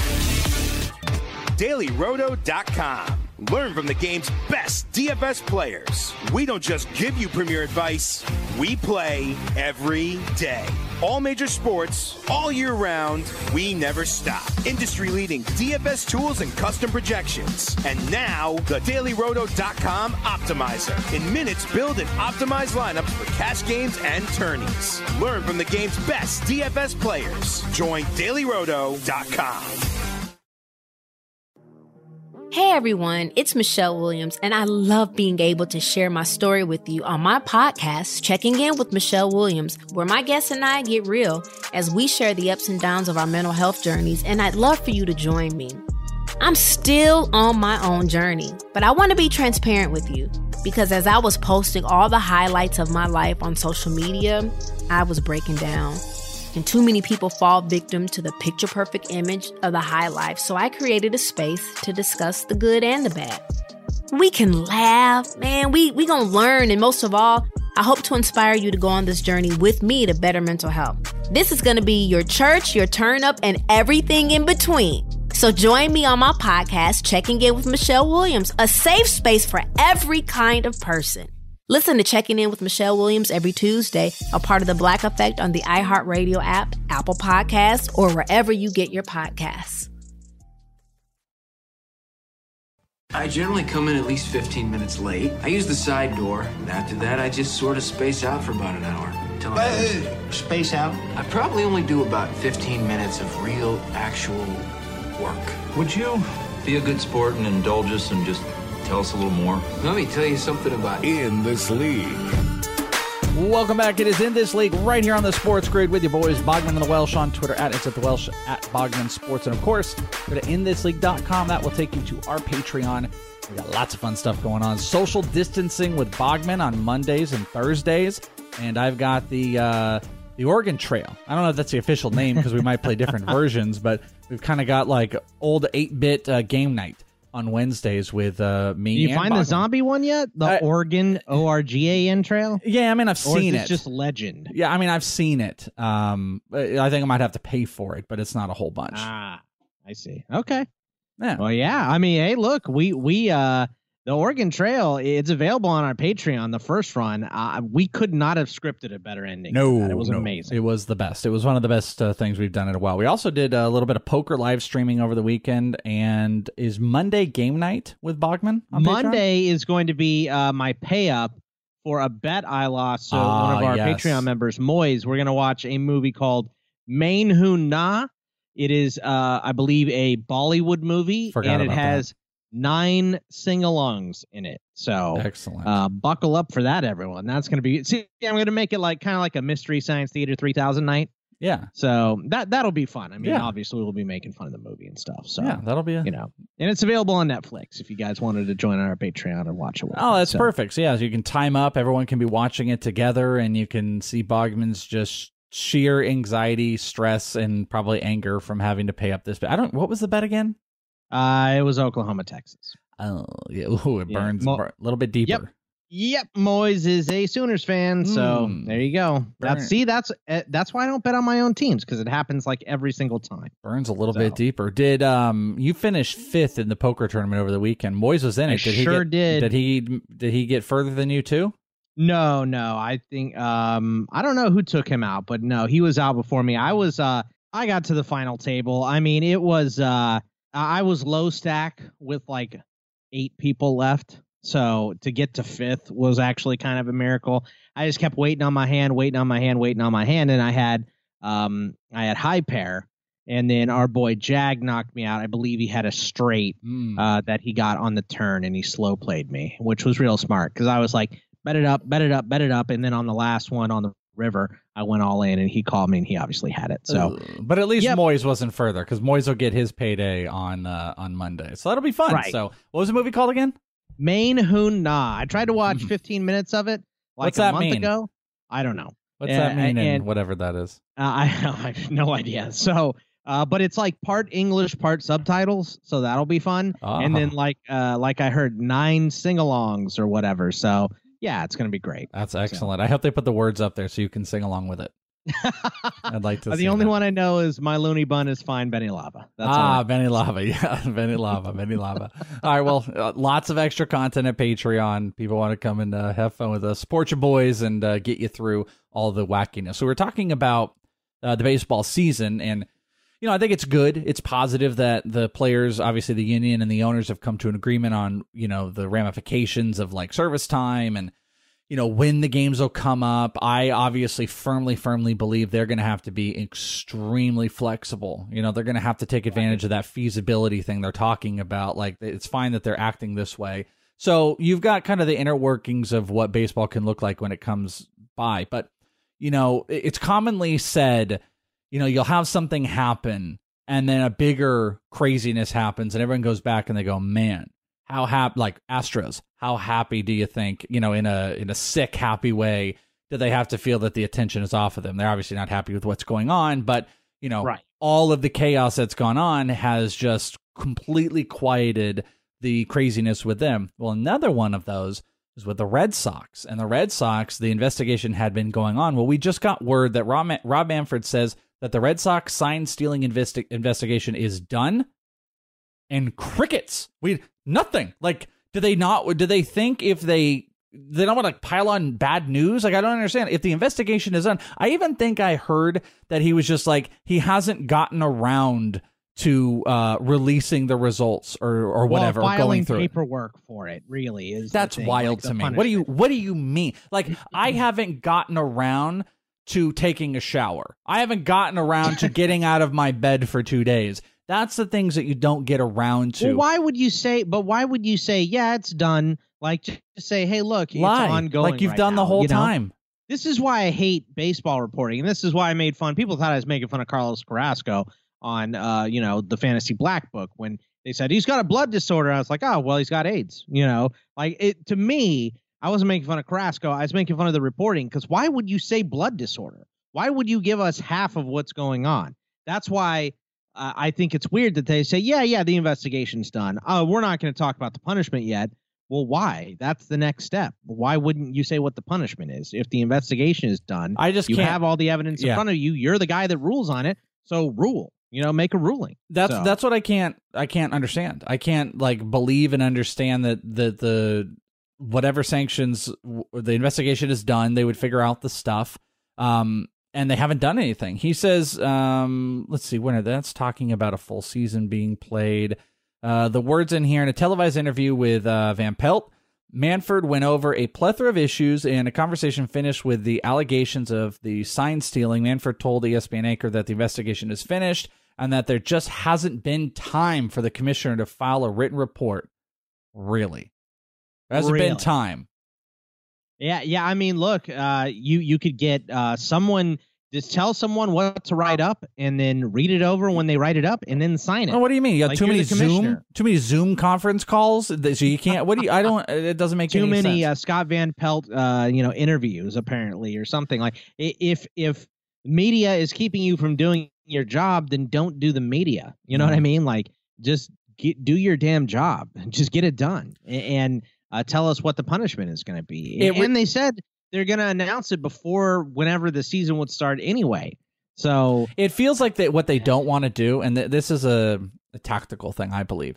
[SPEAKER 9] Daily Roto dot com. Learn from the game's best D F S players. We don't just give you premier advice, we play every day. All major sports, all year round, we never stop. Industry-leading D F S tools and custom projections. And now, the Daily Roto dot com Optimizer. In minutes, build and optimize lineups for cash games and tourneys. Learn from the game's best D F S players. Join Daily Roto dot com.
[SPEAKER 1] Hey everyone, it's Michelle Williams, and I love being able to share my story with you on my podcast, Checking In with Michelle Williams, where my guests and I get real as we share the ups and downs of our mental health journeys, and I'd love for you to join me. I'm still on my own journey, but I want to be transparent with you, because as I was posting all the highlights of my life on social media, I was breaking down. And too many people fall victim to the picture-perfect image of the high life, so I created a space to discuss the good and the bad. We can laugh, man, we we gonna learn, and most of all, I hope to inspire you to go on this journey with me to better mental health. This is going to be your church, your turn up, and everything in between. So join me on my podcast, Checking In with Michelle Williams, a safe space for every kind of person. Listen to Checking In with Michelle Williams every Tuesday, a part of the Black Effect on the iHeartRadio app, Apple Podcasts, or wherever you get your podcasts.
[SPEAKER 10] I generally come in at least fifteen minutes late. I use the side door, and after that, I just sort of space out for about an hour. Till
[SPEAKER 11] uh, space out?
[SPEAKER 10] I probably only do about fifteen minutes of real, actual work.
[SPEAKER 11] Would you be a good sport and indulge us and just tell us a little more?
[SPEAKER 10] Let me tell you something about
[SPEAKER 4] In This League.
[SPEAKER 7] Welcome back. It is In This League right here on the Sports Grid with your boys, Bogman and the Welsh on Twitter, at It's at the Welsh, at Bogman Sports. And of course, go to in this league dot com. That will take you to our Patreon. We got lots of fun stuff going on. Social distancing with Bogman on Mondays and Thursdays. And I've got the uh, the Oregon Trail. I don't know if that's the official name because we might play different versions, but we've kind of got like old eight-bit uh, game night on Wednesdays with uh, me.
[SPEAKER 8] Did you
[SPEAKER 7] and
[SPEAKER 8] find
[SPEAKER 7] Bogman.
[SPEAKER 8] the zombie one yet? The
[SPEAKER 7] I,
[SPEAKER 8] Oregon O R G A N trail?
[SPEAKER 7] Yeah, I mean, I've
[SPEAKER 8] or
[SPEAKER 7] seen
[SPEAKER 8] is
[SPEAKER 7] it.
[SPEAKER 8] Just legend.
[SPEAKER 7] Yeah, I mean, I've seen it. Um, I think I might have to pay for it, but it's not a whole bunch.
[SPEAKER 8] Ah, I see. Okay.
[SPEAKER 7] Yeah.
[SPEAKER 8] Well, yeah. I mean, hey, look, we we uh the Oregon Trail. It's available on our Patreon. The first run, uh, we could not have scripted a better ending.
[SPEAKER 7] No,
[SPEAKER 8] than that. It was
[SPEAKER 7] no.
[SPEAKER 8] amazing.
[SPEAKER 7] It was the best. It was one of the best uh, things we've done in a while. We also did a little bit of poker live streaming over the weekend. And is Monday game night with Bogman on
[SPEAKER 8] Monday
[SPEAKER 7] Patreon?
[SPEAKER 8] is going to be uh, my pay up for a bet I lost. So
[SPEAKER 7] Ah,
[SPEAKER 8] one of our
[SPEAKER 7] yes.
[SPEAKER 8] Patreon members, Moyes, we're going to watch a movie called Main Hoon Na. It is, uh, I believe, a Bollywood movie,
[SPEAKER 7] Forgot
[SPEAKER 8] and it
[SPEAKER 7] about
[SPEAKER 8] has
[SPEAKER 7] that.
[SPEAKER 8] nine sing-alongs in it. So
[SPEAKER 7] Excellent.
[SPEAKER 8] uh, buckle up for that, everyone. That's going to be. See, I'm going to make it like kind of like a Mystery Science Theater three thousand night.
[SPEAKER 7] Yeah.
[SPEAKER 8] So that that'll be fun. I mean,
[SPEAKER 7] Yeah.
[SPEAKER 8] obviously we'll be making fun of the movie and stuff. So
[SPEAKER 7] Yeah, that'll be a...
[SPEAKER 8] you know, and it's available on Netflix if you guys wanted to join our Patreon and watch it. With
[SPEAKER 7] Oh,
[SPEAKER 8] us.
[SPEAKER 7] that's
[SPEAKER 8] So,
[SPEAKER 7] perfect. So, yeah, so you can time up. Everyone can be watching it together, and you can see Bogman's just sheer anxiety, stress, and probably anger from having to pay up this bet. I don't. What was the bet again?
[SPEAKER 8] Uh, it was Oklahoma, Texas.
[SPEAKER 7] Oh, yeah. Ooh, it
[SPEAKER 8] Yeah.
[SPEAKER 7] burns
[SPEAKER 8] Mo-
[SPEAKER 7] a little bit deeper.
[SPEAKER 8] Yep. Yep, Moyes is a Sooners fan, so
[SPEAKER 7] Mm.
[SPEAKER 8] there you go. That's
[SPEAKER 7] Burn.
[SPEAKER 8] see, that's uh, that's why I don't bet on my own teams because it happens like every single time.
[SPEAKER 7] Burns a little
[SPEAKER 8] So.
[SPEAKER 7] bit deeper. Did um you finish fifth in the poker tournament over the weekend? Moyes was in it.
[SPEAKER 8] I
[SPEAKER 7] Did he
[SPEAKER 8] sure
[SPEAKER 7] get,
[SPEAKER 8] did.
[SPEAKER 7] Did he did he get further than you too?
[SPEAKER 8] No, no, I think um I don't know who took him out, but no, he was out before me. I was uh I got to the final table. I mean, it was uh I was low stack with like eight people left. So to get to fifth was actually kind of a miracle. I just kept waiting on my hand, waiting on my hand, waiting on my hand, and I had um I had high pair, and then our boy Jag knocked me out. I believe he had a straight
[SPEAKER 7] Mm.
[SPEAKER 8] uh, that he got on the turn, and he slow played me, which was real smart because I was like, bet it up, bet it up, bet it up, and then on the last one on the river, I went all in, and he called me, and he obviously had it. So,
[SPEAKER 7] Uh, but at least
[SPEAKER 8] Yep.
[SPEAKER 7] Moyes wasn't further because Moyes will get his payday on uh, on Monday, so that'll be fun.
[SPEAKER 8] Right.
[SPEAKER 7] So what was the movie called again?
[SPEAKER 8] Main Hoon Na. I tried to watch fifteen minutes of it like
[SPEAKER 7] What's
[SPEAKER 8] a
[SPEAKER 7] that
[SPEAKER 8] month
[SPEAKER 7] mean?
[SPEAKER 8] ago. I don't know.
[SPEAKER 7] What's
[SPEAKER 8] Uh,
[SPEAKER 7] that mean? And,
[SPEAKER 8] and-
[SPEAKER 7] whatever that is.
[SPEAKER 8] Uh, I, I have no idea. So, uh, but it's like part English, part subtitles, so that'll be fun. And then
[SPEAKER 7] Ah.
[SPEAKER 8] like, uh, like I heard nine sing-alongs or whatever. So yeah, it's gonna be great.
[SPEAKER 7] That's excellent. I hope they put the words up there so you can sing along with it. I'd like to.
[SPEAKER 8] Uh,
[SPEAKER 7] see
[SPEAKER 8] the only
[SPEAKER 7] that.
[SPEAKER 8] one I know is My Looney Bun is Fine, Benny Lava. That's all
[SPEAKER 7] ah,
[SPEAKER 8] I-
[SPEAKER 7] Benny Lava. Yeah, Benny Lava. Benny Lava. All right. Well, uh, lots of extra content at Patreon. People want to come and uh, have fun with us, support your boys, and uh, get you through all the wackiness. So we're talking about uh, the baseball season, and you know, I think it's good. It's positive that the players, obviously the union and the owners, have come to an agreement on, you know, the ramifications of like service time and, you know, when the games will come up. I obviously firmly, firmly believe they're going to have to be extremely flexible. You know, they're going to have to take advantage of that feasibility thing they're talking about. Like, it's fine that they're acting this way. So you've got kind of the inner workings of what baseball can look like when it comes by. But, you know, it's commonly said, you know, you'll have something happen and then a bigger craziness happens and everyone goes back and they go, man, how happy, like Astros, how happy do you think, you know, in a in a sick, happy way, do they have to feel that the attention is off of them? They're obviously not happy with what's going on, but, you know,
[SPEAKER 8] Right.
[SPEAKER 7] all of the chaos that's gone on has just completely quieted the craziness with them. Well, another one of those was with the Red Sox. And the Red Sox, the investigation had been going on. Well, we just got word that Rob, Rob Manfred says that the Red Sox sign stealing investi- investigation is done. And crickets. We nothing. Like, do they not? Do they think if they they don't want to pile on bad news? Like, I don't understand. If the investigation is done, I even think I heard that he was just like he hasn't gotten around to uh, releasing the results or or whatever,
[SPEAKER 8] well,
[SPEAKER 7] going through
[SPEAKER 8] paperwork it. for it. Really is
[SPEAKER 7] that's wild like to me. Punishment. What do you What do you mean? Like, I haven't gotten around to taking a shower. I haven't gotten around to getting out of my bed for two days. That's the things that you don't get around to.
[SPEAKER 8] Well, why would you say? But why would you say? Yeah, it's done. Like, just say, hey, look,
[SPEAKER 7] Lie.
[SPEAKER 8] It's ongoing.
[SPEAKER 7] Like you've
[SPEAKER 8] right
[SPEAKER 7] done
[SPEAKER 8] now,
[SPEAKER 7] the whole
[SPEAKER 8] you know?
[SPEAKER 7] time.
[SPEAKER 8] This is why I hate baseball reporting, and this is why I made fun. People thought I was making fun of Carlos Carrasco on, uh, you know, the Fantasy Black Book when they said he's got a blood disorder. I was like, oh, well, he's got AIDS. You know, like it to me, I wasn't making fun of Carrasco. I was making fun of the reporting because why would you say blood disorder? Why would you give us half of what's going on? That's why uh, I think it's weird that they say, yeah, yeah, the investigation's done. Uh, we're not going to talk about the punishment yet. Well, why? That's the next step. Why wouldn't you say what the punishment is if the investigation is done?
[SPEAKER 7] I just
[SPEAKER 8] you
[SPEAKER 7] can't,
[SPEAKER 8] have all the evidence in
[SPEAKER 7] yeah.
[SPEAKER 8] front of you. You're the guy that rules on it. So rule, you know, make a ruling.
[SPEAKER 7] That's
[SPEAKER 8] so.
[SPEAKER 7] that's what I can't I can't understand. I can't like believe and understand that the the whatever sanctions the investigation is done. They would figure out the stuff, um, and they haven't done anything. He says, um, let's see, when are that's talking about a full season being played. Uh, the words in here in a televised interview with uh, Van Pelt, Manfred went over a plethora of issues and a conversation finished with the allegations of the sign stealing. Manfred told E S P N anchor that the investigation is finished and that there just hasn't been time for the commissioner to file a written report. Really? There hasn't
[SPEAKER 8] really?
[SPEAKER 7] been time.
[SPEAKER 8] Yeah, yeah. I mean, look, uh, you you could get uh, someone. Just tell someone what to write up and then read it over when they write it up and then sign it.
[SPEAKER 7] Oh, what do you mean? You got
[SPEAKER 8] like
[SPEAKER 7] too many
[SPEAKER 8] Zoom,
[SPEAKER 7] Zoom, too many Zoom conference calls, so you can't. What do you? I don't. It doesn't make
[SPEAKER 8] too
[SPEAKER 7] any
[SPEAKER 8] many
[SPEAKER 7] sense.
[SPEAKER 8] uh, Scott Van Pelt, uh, you know, interviews apparently or something like. If if media is keeping you from doing your job, then don't do the media. You know mm-hmm. what I mean? Like, just get, do your damn job. Just get it done and uh, tell us what the punishment is going to be. It, and they said they're going to announce it before whenever the season would start anyway. So
[SPEAKER 7] it feels like that what they don't want to do, and th- this is a, a tactical thing, I believe.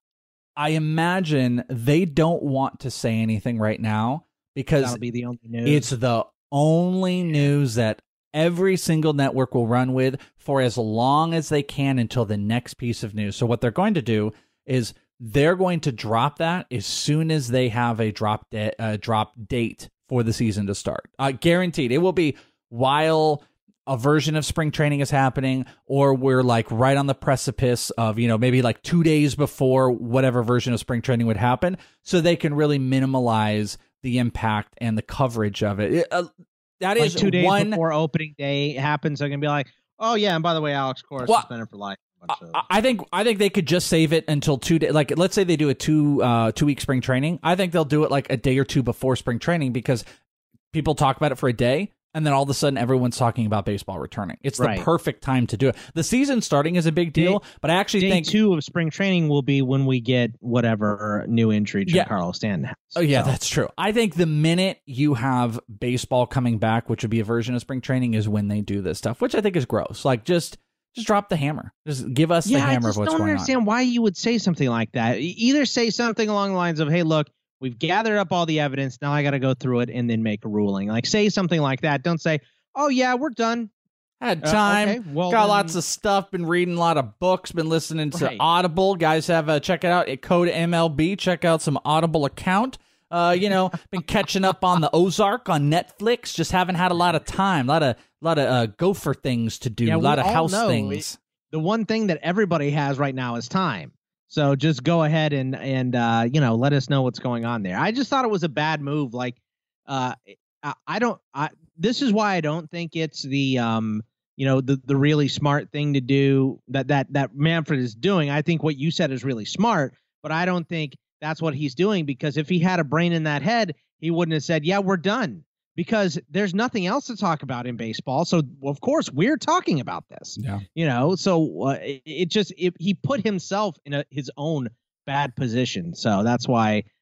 [SPEAKER 7] I imagine they don't want to say anything right now because
[SPEAKER 8] that'll be the only news.
[SPEAKER 7] It's the only news that every single network will run with for as long as they can until the next piece of news. So what they're going to do is they're going to drop that as soon as they have a drop de- uh, drop date for the season to start. Uh, guaranteed. It will be while a version of spring training is happening, or we're like right on the precipice of, you know, maybe like two days before whatever version of spring training would happen, so they can really minimize the impact and the coverage of it. it uh, that
[SPEAKER 8] like
[SPEAKER 7] is
[SPEAKER 8] two days
[SPEAKER 7] one
[SPEAKER 8] before opening day happens. They're gonna be like, oh yeah, and by the way, Alex Cora
[SPEAKER 7] well,
[SPEAKER 8] suspended for life.
[SPEAKER 7] I, I think I think they could just save it until two days. Like, let's say they do a two uh, two week spring training. I think they'll do it like a day or two before spring training because people talk about it for a day. And then all of a sudden, everyone's talking about baseball returning. It's the
[SPEAKER 8] right.
[SPEAKER 7] perfect time to do it. The season starting is a big deal,
[SPEAKER 8] day,
[SPEAKER 7] but I actually
[SPEAKER 8] day
[SPEAKER 7] think
[SPEAKER 8] two of spring training will be when we get whatever new injury Giancarlo
[SPEAKER 7] yeah.
[SPEAKER 8] Stanton has.
[SPEAKER 7] Oh, yeah,
[SPEAKER 8] so.
[SPEAKER 7] that's true. I think the minute you have baseball coming back, which would be a version of spring training, is when they do this stuff, which I think is gross. Like, just just drop the hammer. Just give us
[SPEAKER 8] yeah,
[SPEAKER 7] the hammer of what's going on.
[SPEAKER 8] I just don't understand why you would say something like that. Either say something along the lines of, hey, look, we've gathered up all the evidence. Now I got to go through it and then make a ruling. Like, say something like that. Don't say, oh, yeah, we're done.
[SPEAKER 7] Had time.
[SPEAKER 8] Uh, okay. well,
[SPEAKER 7] Got
[SPEAKER 8] then,
[SPEAKER 7] lots of stuff. Been reading a lot of books. Been listening to
[SPEAKER 8] right.
[SPEAKER 7] Audible. Guys have uh, check it out at Code M L B. Check out some Audible account. Uh, you know, been catching up on the Ozark on Netflix. Just haven't had a lot of time. A lot of lot of uh, gopher things to do.
[SPEAKER 8] Yeah,
[SPEAKER 7] a lot of
[SPEAKER 8] all
[SPEAKER 7] house
[SPEAKER 8] know
[SPEAKER 7] things.
[SPEAKER 8] It, the one thing that everybody has right now is time. So just go ahead and and uh, you know, let us know what's going on there. I just thought it was a bad move. Like, uh, I, I don't. I, this is why I don't think it's the um, you know, the the really smart thing to do that that that Manfred is doing. I think what you said is really smart, but I don't think that's what he's doing, because if he had a brain in that head, he wouldn't have said, "Yeah, we're done," because there's nothing else to talk about in baseball. So of course we're talking about this.
[SPEAKER 7] Yeah,
[SPEAKER 8] you know. So uh, it, it just it, he put himself in a, his own bad position. So that's why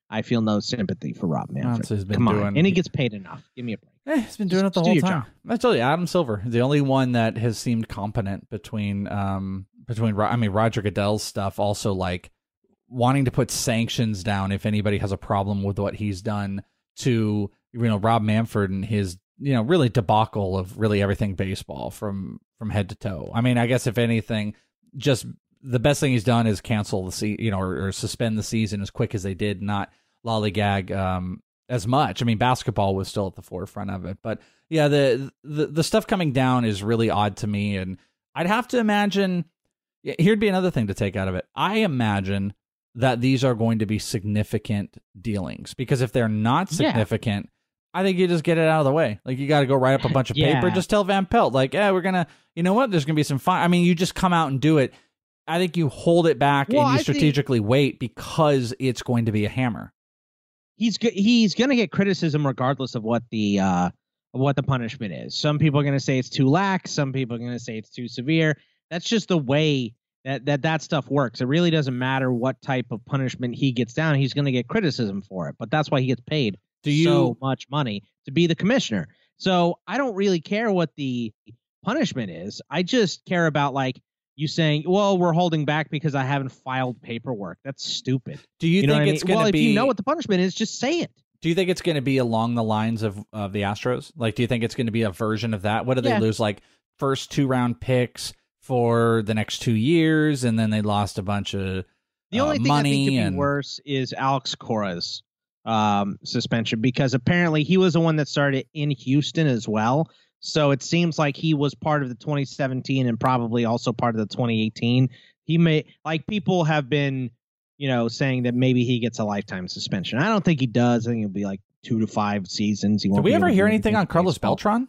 [SPEAKER 8] I feel no sympathy for Rob Manfred.
[SPEAKER 7] He's been
[SPEAKER 8] Come
[SPEAKER 7] doing,
[SPEAKER 8] on, and he gets paid enough. Give me a break.
[SPEAKER 7] Eh, he's been doing
[SPEAKER 8] Just
[SPEAKER 7] it the
[SPEAKER 8] do
[SPEAKER 7] whole
[SPEAKER 8] your
[SPEAKER 7] time.
[SPEAKER 8] job.
[SPEAKER 7] I tell you, Adam Silver, the only one that has seemed competent between um between Ro- I mean Roger Goodell's stuff, also like wanting to put sanctions down if anybody has a problem with what he's done to, you know, Rob Manfred and his, you know, really debacle of really everything baseball from from head to toe. I mean, I guess if anything, just the best thing he's done is cancel the se- you know, or, or suspend the season as quick as they did, not lollygag um, as much. I mean, basketball was still at the forefront of it, but yeah, the, the the stuff coming down is really odd to me, and I'd have to imagine. Here'd be another thing to take out of it. I imagine that these are going to be significant dealings, because if they're not significant, yeah. I think you just get it out of the way. Like, you got to go write up a bunch of
[SPEAKER 8] yeah.
[SPEAKER 7] paper. Just tell Van Pelt, like, yeah, we're gonna, you know what? There's gonna be some fine. I mean, you just come out and do it. I think you hold it back
[SPEAKER 8] well,
[SPEAKER 7] and you
[SPEAKER 8] I
[SPEAKER 7] strategically wait because it's going to be a hammer.
[SPEAKER 8] He's go- he's going to get criticism regardless of what the uh, of what the punishment is. Some people are going to say it's too lax. Some people are going to say it's too severe. That's just the way that, that that stuff works. It really doesn't matter what type of punishment he gets down. He's going to get criticism for it. But that's why he gets paid
[SPEAKER 7] Do you,
[SPEAKER 8] so much money to be the commissioner. So I don't really care what the punishment is. I just care about, like, you saying, well, we're holding back because I haven't filed paperwork. That's stupid.
[SPEAKER 7] Do you,
[SPEAKER 8] you know
[SPEAKER 7] think
[SPEAKER 8] what
[SPEAKER 7] it's
[SPEAKER 8] I mean?
[SPEAKER 7] going to
[SPEAKER 8] well,
[SPEAKER 7] be...
[SPEAKER 8] if you know what the punishment is, just say it.
[SPEAKER 7] Do you think it's going to be along the lines of, of the Astros? Like, do you think it's going to be a version of that? What did
[SPEAKER 8] Yeah.
[SPEAKER 7] they lose? Like, first two-round picks for the next two years, and then they lost a bunch of
[SPEAKER 8] The only
[SPEAKER 7] uh,
[SPEAKER 8] thing
[SPEAKER 7] money
[SPEAKER 8] I think could
[SPEAKER 7] and...
[SPEAKER 8] be worse is Alex Cora's um, suspension, because apparently he was the one that started in Houston as well. So it seems like he was part of the twenty seventeen and probably also part of the twenty eighteen. He may, like, people have been, you know, saying that maybe he gets a lifetime suspension. I don't think he does. I think it'll be like two to five seasons. He won't
[SPEAKER 7] Did we
[SPEAKER 8] be
[SPEAKER 7] ever
[SPEAKER 8] able to
[SPEAKER 7] hear
[SPEAKER 8] do
[SPEAKER 7] anything on Carlos
[SPEAKER 8] baseball.
[SPEAKER 7] Beltran?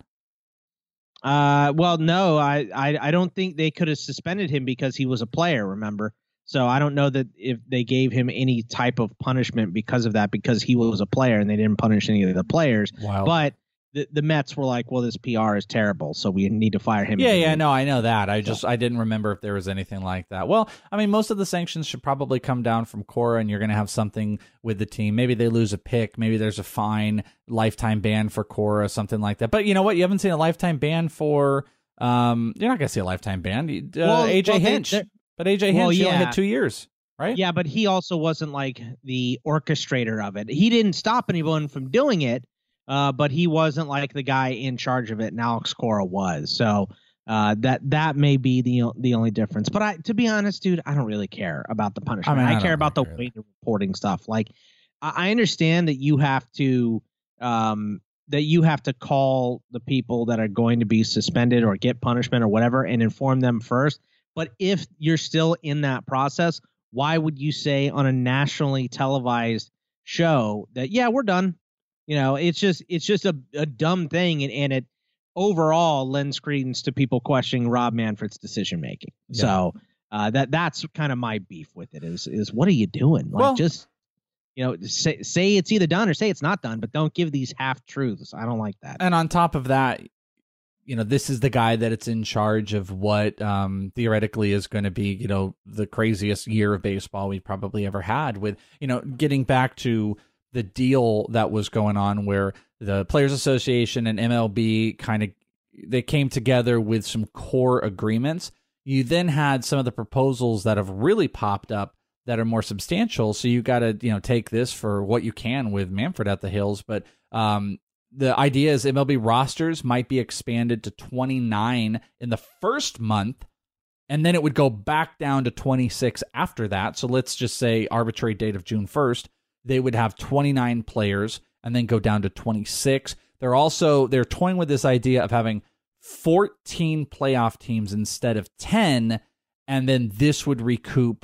[SPEAKER 8] Uh, well, no, I, I, I don't think they could have suspended him because he was a player, remember? So I don't know that if they gave him any type of punishment because of that, because he was a player and they didn't punish any of the players.
[SPEAKER 7] Wow.
[SPEAKER 8] But the, the Mets were like, well, this P R is terrible, so we need to fire him.
[SPEAKER 7] Yeah,
[SPEAKER 8] again.
[SPEAKER 7] yeah, no, I know that. I just, I didn't remember if there was anything like that. Well, I mean, most of the sanctions should probably come down from Cora, and you're going to have something with the team. Maybe they lose a pick. Maybe there's a fine, lifetime ban for Cora, something like that. But you know what? You haven't seen a lifetime ban for, um, you're not going to see a lifetime ban. Uh,
[SPEAKER 8] Well,
[SPEAKER 7] A J
[SPEAKER 8] well, they-
[SPEAKER 7] Hinch.
[SPEAKER 8] they're-
[SPEAKER 7] But A J Hinch,
[SPEAKER 8] Well,
[SPEAKER 7] he only
[SPEAKER 8] yeah.
[SPEAKER 7] had two years, right?
[SPEAKER 8] Yeah, but he also wasn't like the orchestrator of it. He didn't stop anyone from doing it, uh, but he wasn't like the guy in charge of it, and Alex Cora was. So uh, that that may be the the only difference. But I, to be honest, dude, I don't really care about the punishment.
[SPEAKER 7] I mean, I
[SPEAKER 8] I,
[SPEAKER 7] don't
[SPEAKER 8] care about the
[SPEAKER 7] really
[SPEAKER 8] way they're reporting stuff. Like, I I understand that you have to um, that you have to call the people that are going to be suspended or get punishment or whatever and inform them first. But if you're still in that process, why would you say on a nationally televised show that, yeah, we're done? You know, it's just it's just a, a dumb thing. And, and it overall lends credence to people questioning Rob Manfred's decision making.
[SPEAKER 7] Yeah.
[SPEAKER 8] So uh, that that's kind of my beef with it is, is what are you doing? Like,
[SPEAKER 7] Well-
[SPEAKER 8] just, you know, say, say it's either done or say it's not done, but don't give these half truths. I don't like that.
[SPEAKER 7] And on top of that, you know, this is the guy that it's in charge of what um, theoretically is going to be, you know, the craziest year of baseball we've probably ever had, with, you know, getting back to the deal that was going on where the Players Association and M L B kind of, they came together with some core agreements. You then had some of the proposals that have really popped up that are more substantial. So you got to, you know, take this for what you can with Manfred at the Hills. But um, the idea is M L B rosters might be expanded to twenty-nine in the first month, and then it would go back down to twenty-six after that. So let's just say arbitrary date of June first, they would have twenty-nine players and then go down to twenty-six. They're also, they're toying with this idea of having fourteen playoff teams instead of ten, and then this would recoup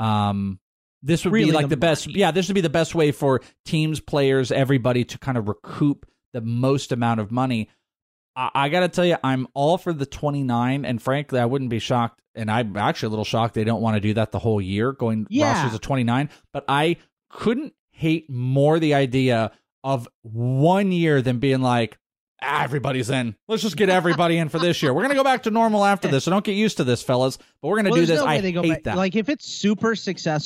[SPEAKER 7] um this would
[SPEAKER 8] Really
[SPEAKER 7] be like
[SPEAKER 8] the
[SPEAKER 7] the best
[SPEAKER 8] money.
[SPEAKER 7] yeah this would be the best way for teams, players, everybody to kind of recoup the most amount of money. I, I gotta tell you, I'm all for the twenty-nine, and frankly I wouldn't be shocked, and I'm actually a little shocked they don't want to do that the whole year, going
[SPEAKER 8] Yeah.
[SPEAKER 7] rosters of twenty-nine, but I couldn't hate more the idea of one year than being like, ah, everybody's in. Let's just get everybody in for this year. We're going to go back to normal after this, so don't get used to this, fellas. But we're going to
[SPEAKER 8] Well,
[SPEAKER 7] do
[SPEAKER 8] there's
[SPEAKER 7] this.
[SPEAKER 8] no way
[SPEAKER 7] I
[SPEAKER 8] they go
[SPEAKER 7] hate
[SPEAKER 8] back.
[SPEAKER 7] that.
[SPEAKER 8] Like, if it's super successful,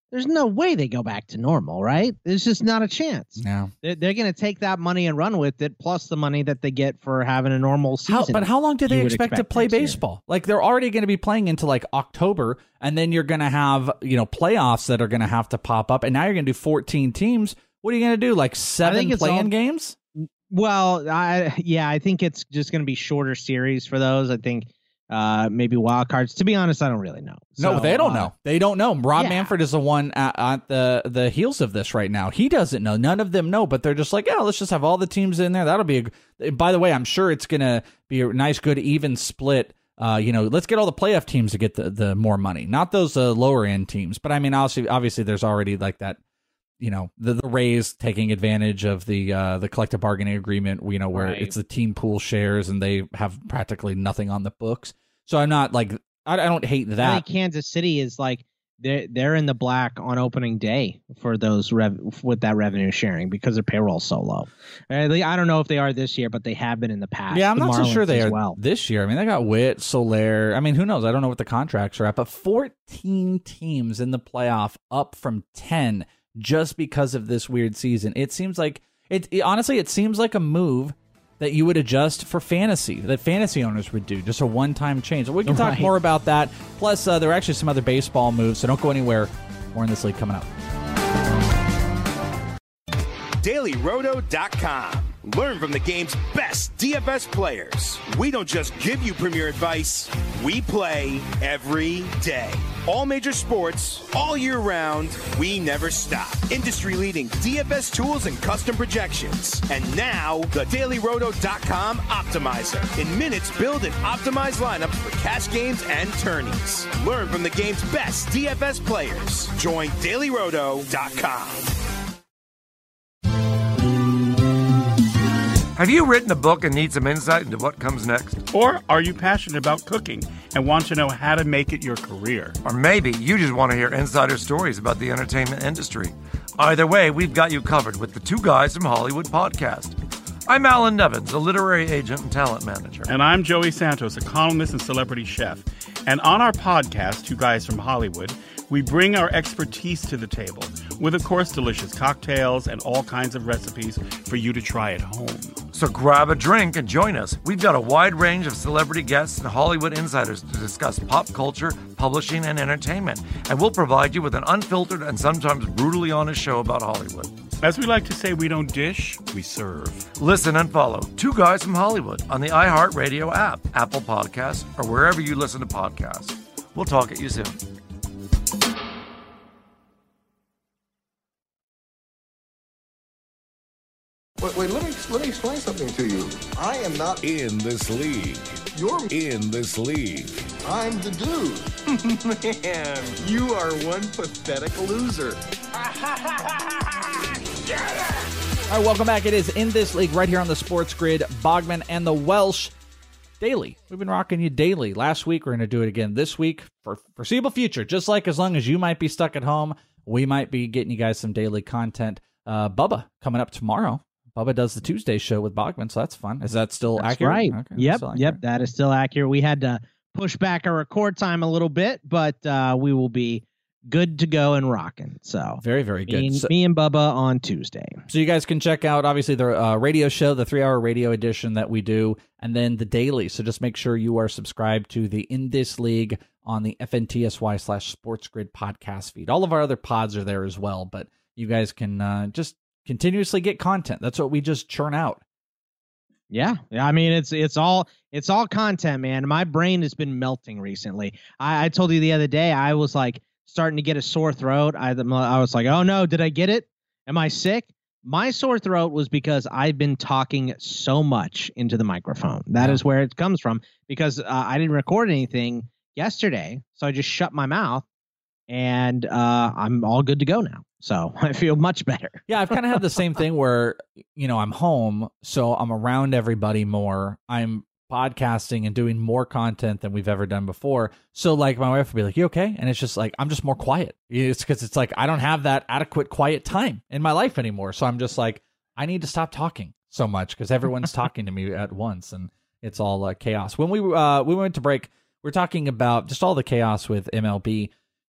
[SPEAKER 8] there's no way they go back to normal, right? There's just not a chance.
[SPEAKER 7] No.
[SPEAKER 8] They're, they're going to take that money and run with it, plus the money that they get for having a normal season.
[SPEAKER 7] How, but how long do they expect, expect to play
[SPEAKER 8] year.
[SPEAKER 7] baseball? Like, they're already going to be playing into like October, and then you're going to have, you know, playoffs that are going to have to pop up, and now you're going to do fourteen teams. What are you going to do? Like seven playing all, games?
[SPEAKER 8] Well, I, yeah, I think it's just going to be shorter series for those. I think uh, maybe wild cards. To be honest, I don't really know.
[SPEAKER 7] No,
[SPEAKER 8] so,
[SPEAKER 7] they don't
[SPEAKER 8] uh,
[SPEAKER 7] know. They don't know. Rob
[SPEAKER 8] yeah.
[SPEAKER 7] Manfred is the one at, at the, the heels of this right now. He doesn't know. None of them know, but they're just like, yeah, let's just have all the teams in there. That'll be a, by the way, I'm sure it's going to be a nice, good, even split. Uh, you know, let's get all the playoff teams to get the, the more money, not those uh, lower end teams. But I mean, obviously, obviously there's already like that, you know, the, the Rays taking advantage of the uh, the collective bargaining agreement, you know, where right. it's the team pool shares and they have practically nothing on the books. So I'm not like, I, I don't hate that.
[SPEAKER 8] I think Kansas City is like, they're, they're in the black on opening day for those rev with that revenue sharing because their payroll's so low. I don't know if they are this year, but they have been in the past.
[SPEAKER 7] Yeah, I'm
[SPEAKER 8] the
[SPEAKER 7] not
[SPEAKER 8] Marlins
[SPEAKER 7] so sure they are
[SPEAKER 8] well.
[SPEAKER 7] this year. I mean, they got Witt, Soler. I mean, who knows? I don't know what the contracts are at, but fourteen teams in the playoff, up from ten just because of this weird season. It seems like it, it honestly, it seems like a move that you would adjust for fantasy, that fantasy owners would do, just a one-time change. We can talk
[SPEAKER 8] right.
[SPEAKER 7] more about that. Plus, uh, there are actually some other baseball moves, so don't go anywhere. More in this league coming up.
[SPEAKER 9] Daily Roto dot com. Learn from the game's best D F S players. We don't just give you premier advice, we play every day. All major sports, all year round, we never stop. Industry-leading D F S tools and custom projections. And now, the Daily Roto dot com Optimizer. In minutes, build and optimize lineups for cash games and tourneys. Learn from the game's best D F S players. Join Daily Roto dot com.
[SPEAKER 12] Have you written a book and need some insight into what comes next?
[SPEAKER 13] Or are you passionate about cooking and want to know how to make it your career?
[SPEAKER 12] Or maybe you just want to hear insider stories about the entertainment industry. Either way, we've got you covered with the Two Guys from Hollywood podcast. I'm Alan Nevins, a literary agent and talent manager.
[SPEAKER 13] And I'm Joey Santos, a columnist and celebrity chef. And on our podcast, Two Guys from Hollywood, we bring our expertise to the table with, of course, delicious cocktails and all kinds of recipes for you to try at home.
[SPEAKER 12] So grab a drink and join us. We've got a wide range of celebrity guests and Hollywood insiders to discuss pop culture, publishing, and entertainment. And we'll provide you with an unfiltered and sometimes brutally honest show about Hollywood.
[SPEAKER 13] As we like to say, we don't dish, we serve.
[SPEAKER 12] Listen and follow Two Guys from Hollywood on the iHeartRadio app, Apple Podcasts, or wherever you listen to podcasts. We'll talk at you soon.
[SPEAKER 14] Wait, wait, let me let me explain something to you. I am not
[SPEAKER 4] in this league.
[SPEAKER 14] You're
[SPEAKER 4] in this league.
[SPEAKER 14] I'm the dude. Man, you are one pathetic loser.
[SPEAKER 7] All right, welcome back. It is In This League right here on the Sports Grid. Bogman and the Welsh daily. We've been rocking you daily. Last week, we're going to do it again this week for foreseeable future. Just like as long as you might be stuck at home, we might be getting you guys some daily content. Uh, Bubba coming up tomorrow. Bubba does the Tuesday show with Bogman, so that's fun. Is that still
[SPEAKER 8] that's
[SPEAKER 7] accurate?
[SPEAKER 8] Right.
[SPEAKER 7] Okay,
[SPEAKER 8] yep.
[SPEAKER 7] accurate.
[SPEAKER 8] Yep. That is still accurate. We had to push back our record time a little bit, but uh, we will be good to go and rocking. So
[SPEAKER 7] very, very good.
[SPEAKER 8] Me and,
[SPEAKER 7] so,
[SPEAKER 8] me and Bubba on Tuesday.
[SPEAKER 7] So you guys can check out obviously the uh, radio show, the three-hour radio edition that we do, and then the daily. So just make sure you are subscribed to the In This League on the F N T S Y slash Sports Grid podcast feed. All of our other pods are there as well, but you guys can uh, just continuously get content. That's what we just churn out.
[SPEAKER 8] Yeah. Yeah. I mean, it's, it's all, it's all content, man. My brain has been melting recently. I, I told you the other day, I was like starting to get a sore throat. I, I was like, oh no, did I get it? Am I sick? My sore throat was because I've been talking so much into the microphone. That yeah. is where it comes from, because uh, I didn't record anything yesterday. So I just shut my mouth and uh, I'm all good to go now. So I feel much better.
[SPEAKER 7] Yeah, I've kind of had the same thing where, you know, I'm home, so I'm around everybody more. I'm podcasting and doing more content than we've ever done before. So like my wife would be like, you okay? And it's just like, I'm just more quiet. It's because it's like, I don't have that adequate quiet time in my life anymore. So I'm just like, I need to stop talking so much because everyone's talking to me at once and it's all uh, chaos. When we uh, we went to break, we're talking about just all the chaos with M L B. Just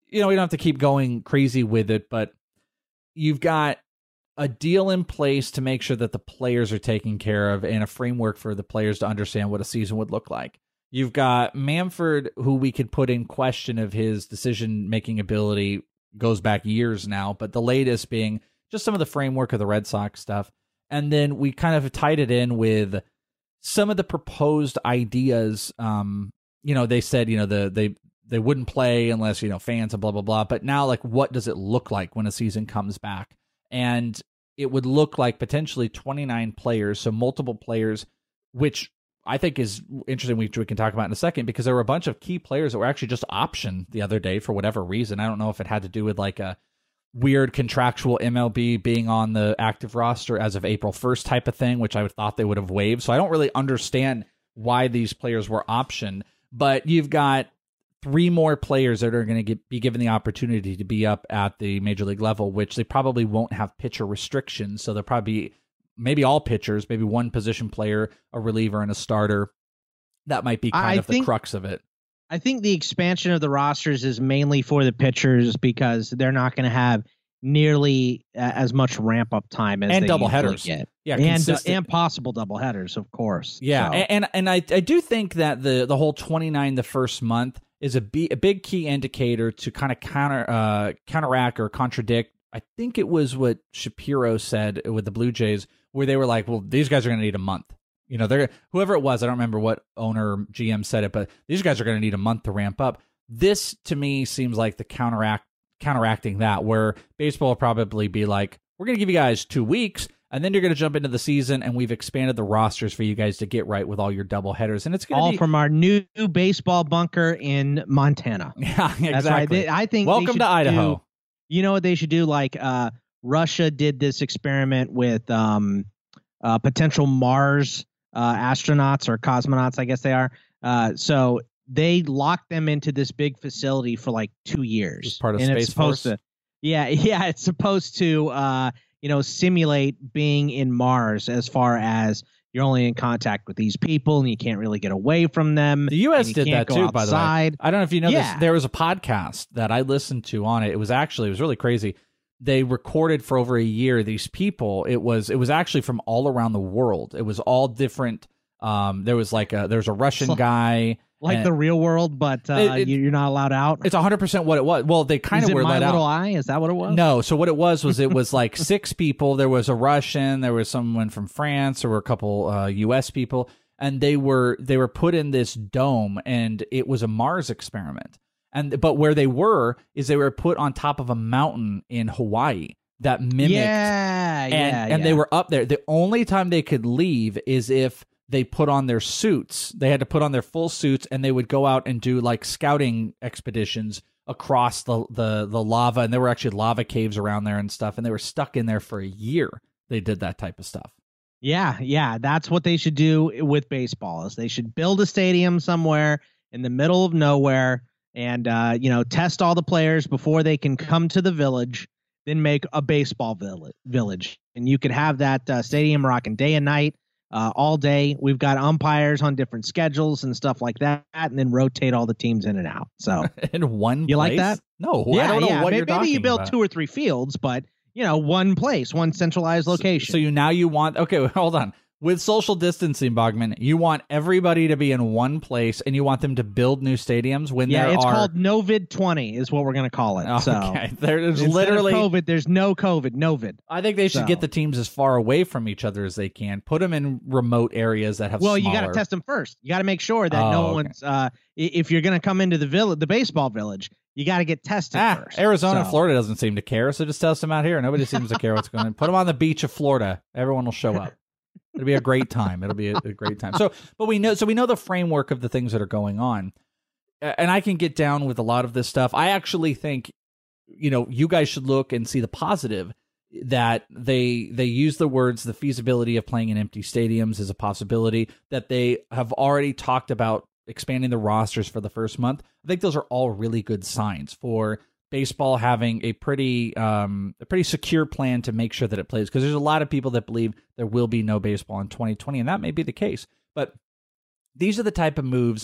[SPEAKER 7] you know, we don't have to keep going crazy with it, but you've got a deal in place to make sure that the players are taken care of and a framework for the players to understand what a season would look like. You've got Manfred, who we could put in question of his decision-making ability, goes back years now, but the latest being just some of the framework of the Red Sox stuff. And then we kind of tied it in with some of the proposed ideas. Um, you know, they said, you know, the they they wouldn't play unless, you know, fans and blah, blah, blah. But now, like, what does it look like when a season comes back? And it would look like potentially twenty-nine players, so multiple players, which I think is interesting, which we can talk about in a second, because there were a bunch of key players that were actually just optioned the other day for whatever reason. I don't know if it had to do with like a weird contractual M L B being on the active roster as of April first type of thing, which I would thought they would have waived. So I don't really understand why these players were optioned, but you've got three more players that are going to be given the opportunity to be up at the major league level, which they probably won't have pitcher restrictions. So they'll probably be maybe all pitchers, maybe one position player, a reliever, and a starter. That might be kind
[SPEAKER 8] I
[SPEAKER 7] of
[SPEAKER 8] think,
[SPEAKER 7] the crux of it.
[SPEAKER 8] I think the expansion of the rosters is mainly for the pitchers because they're not going to have nearly uh, as much ramp up time as
[SPEAKER 7] and
[SPEAKER 8] they
[SPEAKER 7] double
[SPEAKER 8] usually
[SPEAKER 7] headers.
[SPEAKER 8] get.
[SPEAKER 7] Yeah,
[SPEAKER 8] and, uh,
[SPEAKER 7] consistent.
[SPEAKER 8] and possible double headers, of course.
[SPEAKER 7] Yeah,
[SPEAKER 8] so.
[SPEAKER 7] and and, and I, I do think that the, the whole twenty-nine the first month is a, b- a big key indicator to kind of counter uh, counteract or contradict. I think it was what Shapiro said with the Blue Jays, where they were like, well, these guys are going to need a month. You know, they're whoever it was, I don't remember what owner or G M said it, but these guys are going to need a month to ramp up. This, to me, seems like the counteract counteracting that, where baseball will probably be like, we're going to give you guys two weeks, and then you're going to jump into the season, and we've expanded the rosters for you guys to get right with all your double headers. And it's going to
[SPEAKER 8] all
[SPEAKER 7] be
[SPEAKER 8] from our new baseball bunker in Montana.
[SPEAKER 7] Yeah, exactly.
[SPEAKER 8] That's right. They, I think
[SPEAKER 7] welcome
[SPEAKER 8] they should
[SPEAKER 7] to Idaho.
[SPEAKER 8] Do, you know what they should do? Like uh, Russia did this experiment with um, uh, potential Mars uh, astronauts or cosmonauts, I guess they are. Uh, so they locked them into this big facility for like two years.
[SPEAKER 7] As part of
[SPEAKER 8] and
[SPEAKER 7] Space
[SPEAKER 8] it's supposed
[SPEAKER 7] Force?
[SPEAKER 8] to, yeah, yeah, it's supposed to, uh, you know, simulate being in Mars as far as you're only in contact with these people and you can't really get away from them.
[SPEAKER 7] The U S
[SPEAKER 8] and you
[SPEAKER 7] did
[SPEAKER 8] can't
[SPEAKER 7] that
[SPEAKER 8] go
[SPEAKER 7] too, by the way.
[SPEAKER 8] outside.
[SPEAKER 7] I don't know if you know
[SPEAKER 8] Yeah.
[SPEAKER 7] this. There was a podcast that I listened to on it. It was actually, it was really crazy. They recorded for over a year these people. It was, it was actually from all around the world. It was all different. Um, there was like a, there was a Russian guy.
[SPEAKER 8] Like
[SPEAKER 7] and-
[SPEAKER 8] the real world, but uh,
[SPEAKER 7] It- it-
[SPEAKER 8] you- you're not allowed out.
[SPEAKER 7] It's one hundred percent what it was. Well, they kind
[SPEAKER 8] Is
[SPEAKER 7] of
[SPEAKER 8] it
[SPEAKER 7] were
[SPEAKER 8] My
[SPEAKER 7] let
[SPEAKER 8] Little
[SPEAKER 7] out.
[SPEAKER 8] Eye? Is that what it was?
[SPEAKER 7] No, so what it was was it was like six people. There was a Russian, there was someone from France, there were a couple uh, U S people, and they were they were put in this dome, and it was a Mars experiment. And but where they were is they were put on top of a mountain in Hawaii that mimicked.
[SPEAKER 8] Yeah,
[SPEAKER 7] and,
[SPEAKER 8] yeah,
[SPEAKER 7] and
[SPEAKER 8] yeah.
[SPEAKER 7] they were up there. The only time they could leave is if they put on their suits. They had to put on their full suits, and they would go out and do like scouting expeditions across the, the, the lava. And there were actually lava caves around there and stuff. And they were stuck in there for a year. They did that type of stuff.
[SPEAKER 8] Yeah, yeah, that's what they should do with baseball. Is they should build a stadium somewhere in the middle of nowhere, and uh, you know, test all the players before they can come to the village. Then make a baseball vill- village, and you could have that uh, stadium rocking day and night. Uh, all day. We've got umpires on different schedules and stuff like that, and then rotate all the teams in and out. So
[SPEAKER 7] in one
[SPEAKER 8] you
[SPEAKER 7] place?
[SPEAKER 8] like that?
[SPEAKER 7] No,
[SPEAKER 8] yeah,
[SPEAKER 7] I don't know
[SPEAKER 8] yeah.
[SPEAKER 7] what
[SPEAKER 8] maybe,
[SPEAKER 7] you're
[SPEAKER 8] maybe
[SPEAKER 7] talking
[SPEAKER 8] you build
[SPEAKER 7] about.
[SPEAKER 8] two or three fields, but you know, one place, one centralized location.
[SPEAKER 7] So you now you want okay, hold on. With social distancing, Bogman, you want everybody to be in one place, and you want them to build new stadiums when
[SPEAKER 8] yeah,
[SPEAKER 7] there
[SPEAKER 8] it's
[SPEAKER 7] are...
[SPEAKER 8] called Novid twenty is what we're going to call it. So
[SPEAKER 7] Okay, there's
[SPEAKER 8] instead
[SPEAKER 7] literally
[SPEAKER 8] of COVID. There's no COVID, Novid.
[SPEAKER 7] I think they should
[SPEAKER 8] So.
[SPEAKER 7] get the teams as far away from each other as they can. Put them in remote areas that have.
[SPEAKER 8] Well, you
[SPEAKER 7] smaller...
[SPEAKER 8] got to test them first. You got to make sure that
[SPEAKER 7] Oh,
[SPEAKER 8] no
[SPEAKER 7] okay.
[SPEAKER 8] one's. Uh, i- if you're going to come into the village, the baseball village, you got to get tested
[SPEAKER 7] Ah,
[SPEAKER 8] first.
[SPEAKER 7] Arizona
[SPEAKER 8] So-
[SPEAKER 7] and Florida doesn't seem to care, so just test them out here. Nobody seems to care what's going on. Put them on the beach of Florida. Everyone will show up. It'll be a great time. It'll be a, a great time. So, but we know, so we know the framework of the things that are going on, A- and I can get down with a lot of this stuff. I actually think, you know, you guys should look and see the positive that they they use the words the feasibility of playing in empty stadiums is a possibility, that they have already talked about expanding the rosters for the first month. I think those are all really good signs for baseball having a pretty um, a pretty secure plan to make sure that it plays, because there's a lot of people that believe there will be no baseball in twenty twenty, and that may be the case. But these are the type of moves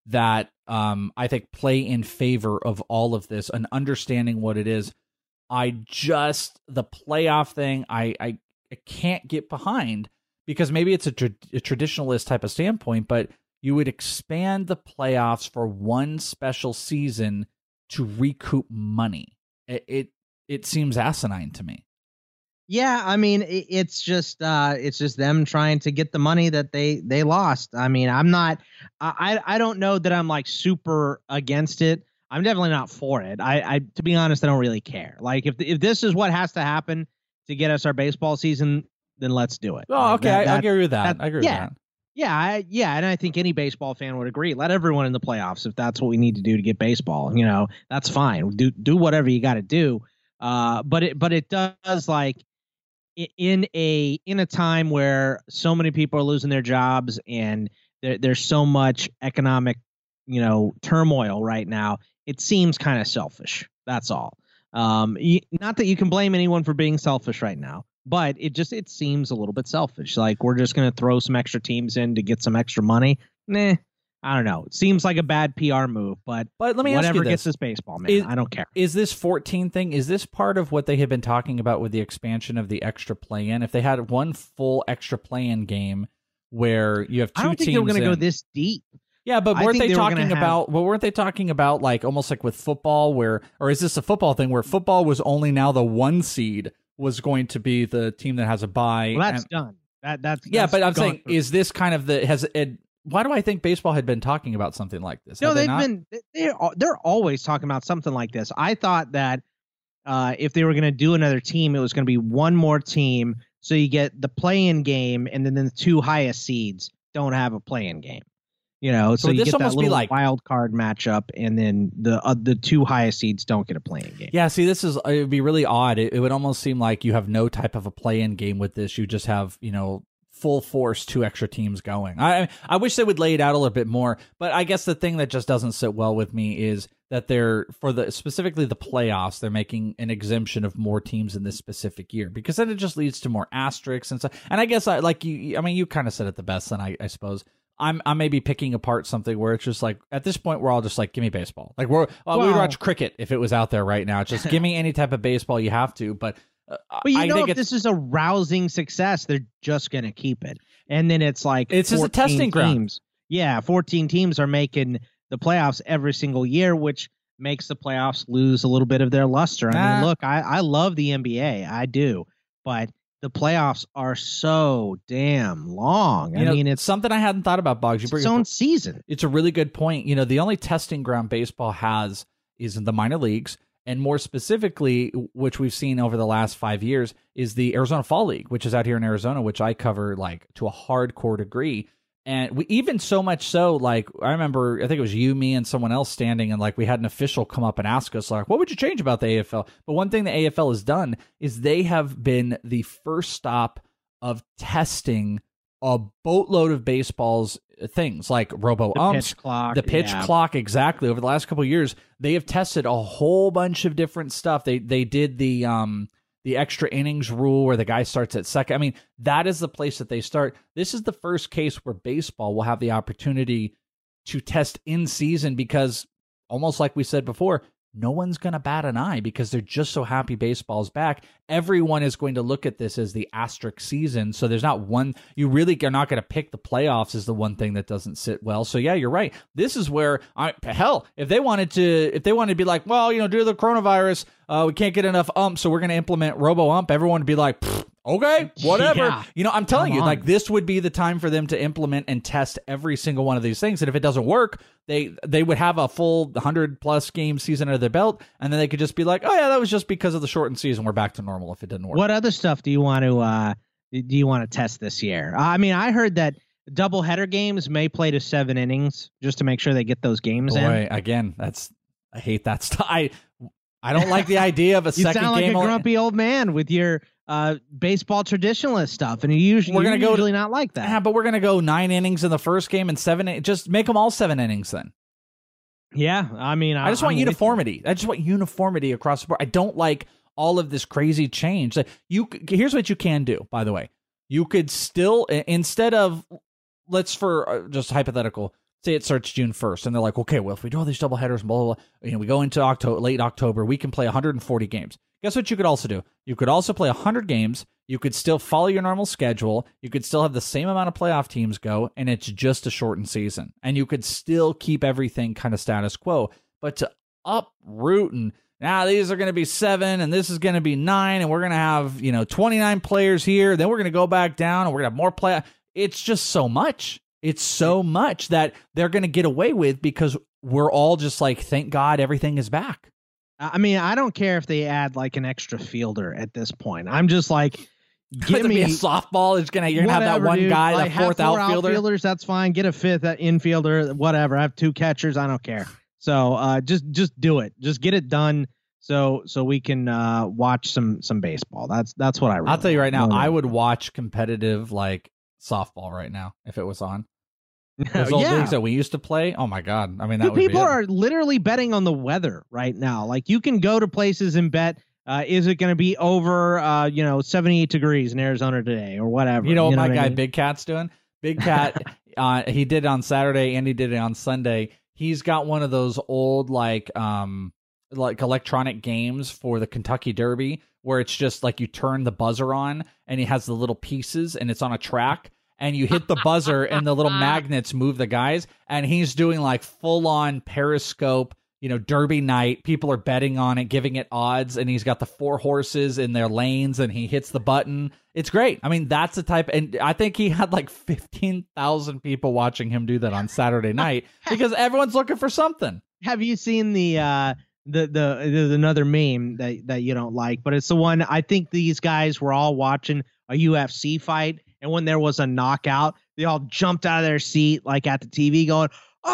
[SPEAKER 7] that um, I think play in favor of all of this and understanding what it is. I just, the playoff thing, I, I, I can't get behind, because maybe it's a, tra- a traditionalist type of standpoint, but you would expand the playoffs for one special season to recoup money. It, it, it seems asinine to me.
[SPEAKER 8] Yeah, I mean, it, it's just uh, it's just them trying to get the money that they they lost. I mean, I'm not, I I don't know that I'm like super against it. I'm definitely not for it. I, I to be honest, I don't really care. Like if if this is what has to happen to get us our baseball season, then let's do it.
[SPEAKER 7] Oh, okay,
[SPEAKER 8] that,
[SPEAKER 7] I,
[SPEAKER 8] that,
[SPEAKER 7] I agree with that. that I agree
[SPEAKER 8] yeah,
[SPEAKER 7] with that.
[SPEAKER 8] Yeah, I, yeah, and I think any baseball fan would agree. Let everyone in the playoffs if that's what we need to do to get baseball. You know, that's fine. Do do whatever you got to do. Uh, but it but it does, like, in a in a time where so many people are losing their jobs and there, there's so much economic, you know, turmoil right now, it seems kind of selfish. That's all. Um, you, not that you can blame anyone for being selfish right now, but it just it seems a little bit selfish. Like, we're just going to throw some extra teams in to get some extra money. Nah, I don't know. It seems like a bad P R move, but,
[SPEAKER 7] but let me
[SPEAKER 8] whatever
[SPEAKER 7] ask you this.
[SPEAKER 8] gets this baseball, man.
[SPEAKER 7] Is,
[SPEAKER 8] I don't care.
[SPEAKER 7] Is this fourteen thing, is this part of what they have been talking about with the expansion of the extra play-in? If they had one full extra play-in game where you have two teams,
[SPEAKER 8] I don't think
[SPEAKER 7] teams
[SPEAKER 8] they were going to
[SPEAKER 7] in,
[SPEAKER 8] go this deep.
[SPEAKER 7] Yeah, but weren't they,
[SPEAKER 8] they
[SPEAKER 7] talking
[SPEAKER 8] have...
[SPEAKER 7] about? Well, weren't they talking about like almost like with football, where, or is this a football thing where football was only now the one seed was going to be the team that has a bye?
[SPEAKER 8] Well, that's
[SPEAKER 7] and,
[SPEAKER 8] done. That that's
[SPEAKER 7] yeah,
[SPEAKER 8] that's
[SPEAKER 7] but I'm saying,
[SPEAKER 8] through.
[SPEAKER 7] is this kind of the has it? Why do I think baseball had been talking about something like this?
[SPEAKER 8] No,
[SPEAKER 7] Have they
[SPEAKER 8] they've
[SPEAKER 7] not?
[SPEAKER 8] been they're they're always talking about something like this. I thought that uh, if they were going to do another team, it was going to be one more team, so you get the play-in game, and then the two highest seeds don't have a play-in game. You know, so,
[SPEAKER 7] So
[SPEAKER 8] you
[SPEAKER 7] this
[SPEAKER 8] get that
[SPEAKER 7] almost be
[SPEAKER 8] little
[SPEAKER 7] like-
[SPEAKER 8] wild card matchup, and then the uh, the two highest seeds don't get a play-in game.
[SPEAKER 7] Yeah, see, this is it would be really odd. It, it would almost seem like you have no type of a play-in game with this. You just have, you know, full force two extra teams going. I I wish they would lay it out a little bit more, but I guess the thing that just doesn't sit well with me is that they're, for the specifically the playoffs, they're making an exemption of more teams in this specific year, because then it just leads to more asterisks and stuff. And I guess I like you. I mean, you kind of said it the best, then I, I suppose. I'm I may be picking apart something where it's just like, at this point we're all just like, give me baseball. Like we're well, we would
[SPEAKER 8] Well-
[SPEAKER 7] watch cricket if it was out there right now. Just give me any type of baseball you have to. But uh,
[SPEAKER 8] But you
[SPEAKER 7] I
[SPEAKER 8] know,
[SPEAKER 7] think
[SPEAKER 8] if
[SPEAKER 7] it's,
[SPEAKER 8] this is a rousing success, they're just going to keep it. And then it's like
[SPEAKER 7] It's just a
[SPEAKER 8] fourteen
[SPEAKER 7] testing ground.
[SPEAKER 8] teams. Yeah, fourteen teams are making the playoffs every single year, which makes the playoffs lose a little bit of their luster. I
[SPEAKER 7] Nah.
[SPEAKER 8] mean, look, I, I love the N B A. I do. But the playoffs are so damn long.
[SPEAKER 7] You
[SPEAKER 8] I
[SPEAKER 7] know,
[SPEAKER 8] mean, it's
[SPEAKER 7] something I hadn't thought about, Boggs. You
[SPEAKER 8] its
[SPEAKER 7] bring
[SPEAKER 8] own
[SPEAKER 7] up-
[SPEAKER 8] season.
[SPEAKER 7] It's a really good point. You know, the only testing ground baseball has is in the minor leagues, and more specifically, which we've seen over the last five years, is the Arizona Fall League, which is out here in Arizona, which I cover like to a hardcore degree. And we even so much so, like, I remember, I think it was you, me, and someone else standing, and like we had an official come up and ask us, like, what would you change about the A F L? But one thing the A F L has done is they have been the first stop of testing a boatload of baseball's things, like robo
[SPEAKER 8] The
[SPEAKER 7] umps,
[SPEAKER 8] pitch clock,
[SPEAKER 7] the pitch
[SPEAKER 8] yeah.
[SPEAKER 7] clock. Exactly. Over the last couple of years, they have tested a whole bunch of different stuff. They they did the um the extra innings rule where the guy starts at second. I mean, that is the place that they start. This is the first case where baseball will have the opportunity to test in season, because almost like we said before, no one's going to bat an eye because they're just so happy baseball's back. Everyone is going to look at this as the asterisk season. So there's not one, you really are not going to pick the playoffs as the one thing that doesn't sit well. So yeah, you're right. This is where, I, hell, if they wanted to, if they wanted to be like, well, you know, due to the coronavirus, uh, we can't get enough umps, so we're going to implement robo ump. Everyone would be like, okay, whatever.
[SPEAKER 8] Yeah.
[SPEAKER 7] You know, I'm telling
[SPEAKER 8] Come
[SPEAKER 7] you,
[SPEAKER 8] on.
[SPEAKER 7] like, this would be the time for them to implement and test every single one of these things. And if it doesn't work, they they would have a full one hundred plus game season under their belt, and then they could just be like, oh yeah, that was just because of the shortened season. We're back to normal if it didn't work.
[SPEAKER 8] What other stuff do you want to uh, do you want to test this year? I mean, I heard that doubleheader games may play to seven innings just to make sure they get those games in.
[SPEAKER 7] Boy, again, that's I hate that stuff. I I don't like the idea of a
[SPEAKER 8] You
[SPEAKER 7] second
[SPEAKER 8] sound like
[SPEAKER 7] game.
[SPEAKER 8] a
[SPEAKER 7] only-
[SPEAKER 8] grumpy old man with your uh, baseball traditionalist stuff, and you usually
[SPEAKER 7] We're
[SPEAKER 8] you're
[SPEAKER 7] gonna go to-
[SPEAKER 8] usually not like that.
[SPEAKER 7] Yeah, but we're gonna go nine innings in the first game and seven. in- Just make them all seven innings then.
[SPEAKER 8] Yeah, I mean, I,
[SPEAKER 7] I just want
[SPEAKER 8] I'm with
[SPEAKER 7] uniformity. I just want uniformity across the board. I don't like all of this crazy change. Like, you, here's what you can do. By the way, you could still, instead of, let's for uh, just hypothetical, say it starts June first, and they're like, okay, well, if we do all these doubleheaders, blah, blah, blah, you know, we go into October, late October, we can play one hundred forty games. Guess what you could also do? You could also play one hundred games. You could still follow your normal schedule. You could still have the same amount of playoff teams go, and it's just a shortened season. And you could still keep everything kind of status quo. But to uproot and now these are going to be seven, and this is going to be nine, and we're going to have, you know, twenty-nine players here. Then we're going to go back down, and we're going to have more play. It's just so much. It's so much that they're going to get away with because we're all just like, thank God everything is back.
[SPEAKER 8] I mean, I don't care if they add like an extra fielder at this point. I'm just like, give me
[SPEAKER 7] a softball. It's gonna you're gonna
[SPEAKER 8] whatever,
[SPEAKER 7] have that one
[SPEAKER 8] dude.
[SPEAKER 7] guy,
[SPEAKER 8] like,
[SPEAKER 7] that fourth
[SPEAKER 8] have four
[SPEAKER 7] outfielder.
[SPEAKER 8] Outfielders, that's fine. Get a fifth infielder, whatever. I have two catchers. I don't care. So uh, just just do it. Just get it done. So so we can uh, watch some some baseball. That's that's what I. Really
[SPEAKER 7] I'll tell you right now,
[SPEAKER 8] want.
[SPEAKER 7] I would watch competitive like softball right now if it was on. Those old
[SPEAKER 8] yeah.
[SPEAKER 7] leagues that we used to play. Oh my God! I mean, that
[SPEAKER 8] Dude,
[SPEAKER 7] would
[SPEAKER 8] people
[SPEAKER 7] be it.
[SPEAKER 8] are literally betting on the weather right now. Like you can go to places and bet. Uh, is it going to be over, uh, you know, seventy-eight degrees in Arizona today or whatever?
[SPEAKER 7] You know what
[SPEAKER 8] you know
[SPEAKER 7] my
[SPEAKER 8] what
[SPEAKER 7] guy
[SPEAKER 8] I mean?
[SPEAKER 7] Big Cat's doing? Big Cat, uh, he did it on Saturday and he did it on Sunday. He's got one of those old like um like electronic games for the Kentucky Derby where it's just like you turn the buzzer on and it has the little pieces and it's on a track. And you hit the buzzer and the little magnets move the guys. And he's doing like full on Periscope, you know, Derby night. People are betting on it, giving it odds. And he's got the four horses in their lanes and he hits the button. It's great. I mean, that's the type. And I think he had like fifteen thousand people watching him do that on Saturday night because everyone's looking for something.
[SPEAKER 8] Have you seen the, uh, the, the, there's another meme that, that you don't like, but it's the one, I think these guys were all watching a U F C fight. And when there was a knockout, they all jumped out of their seat, like at the T V going,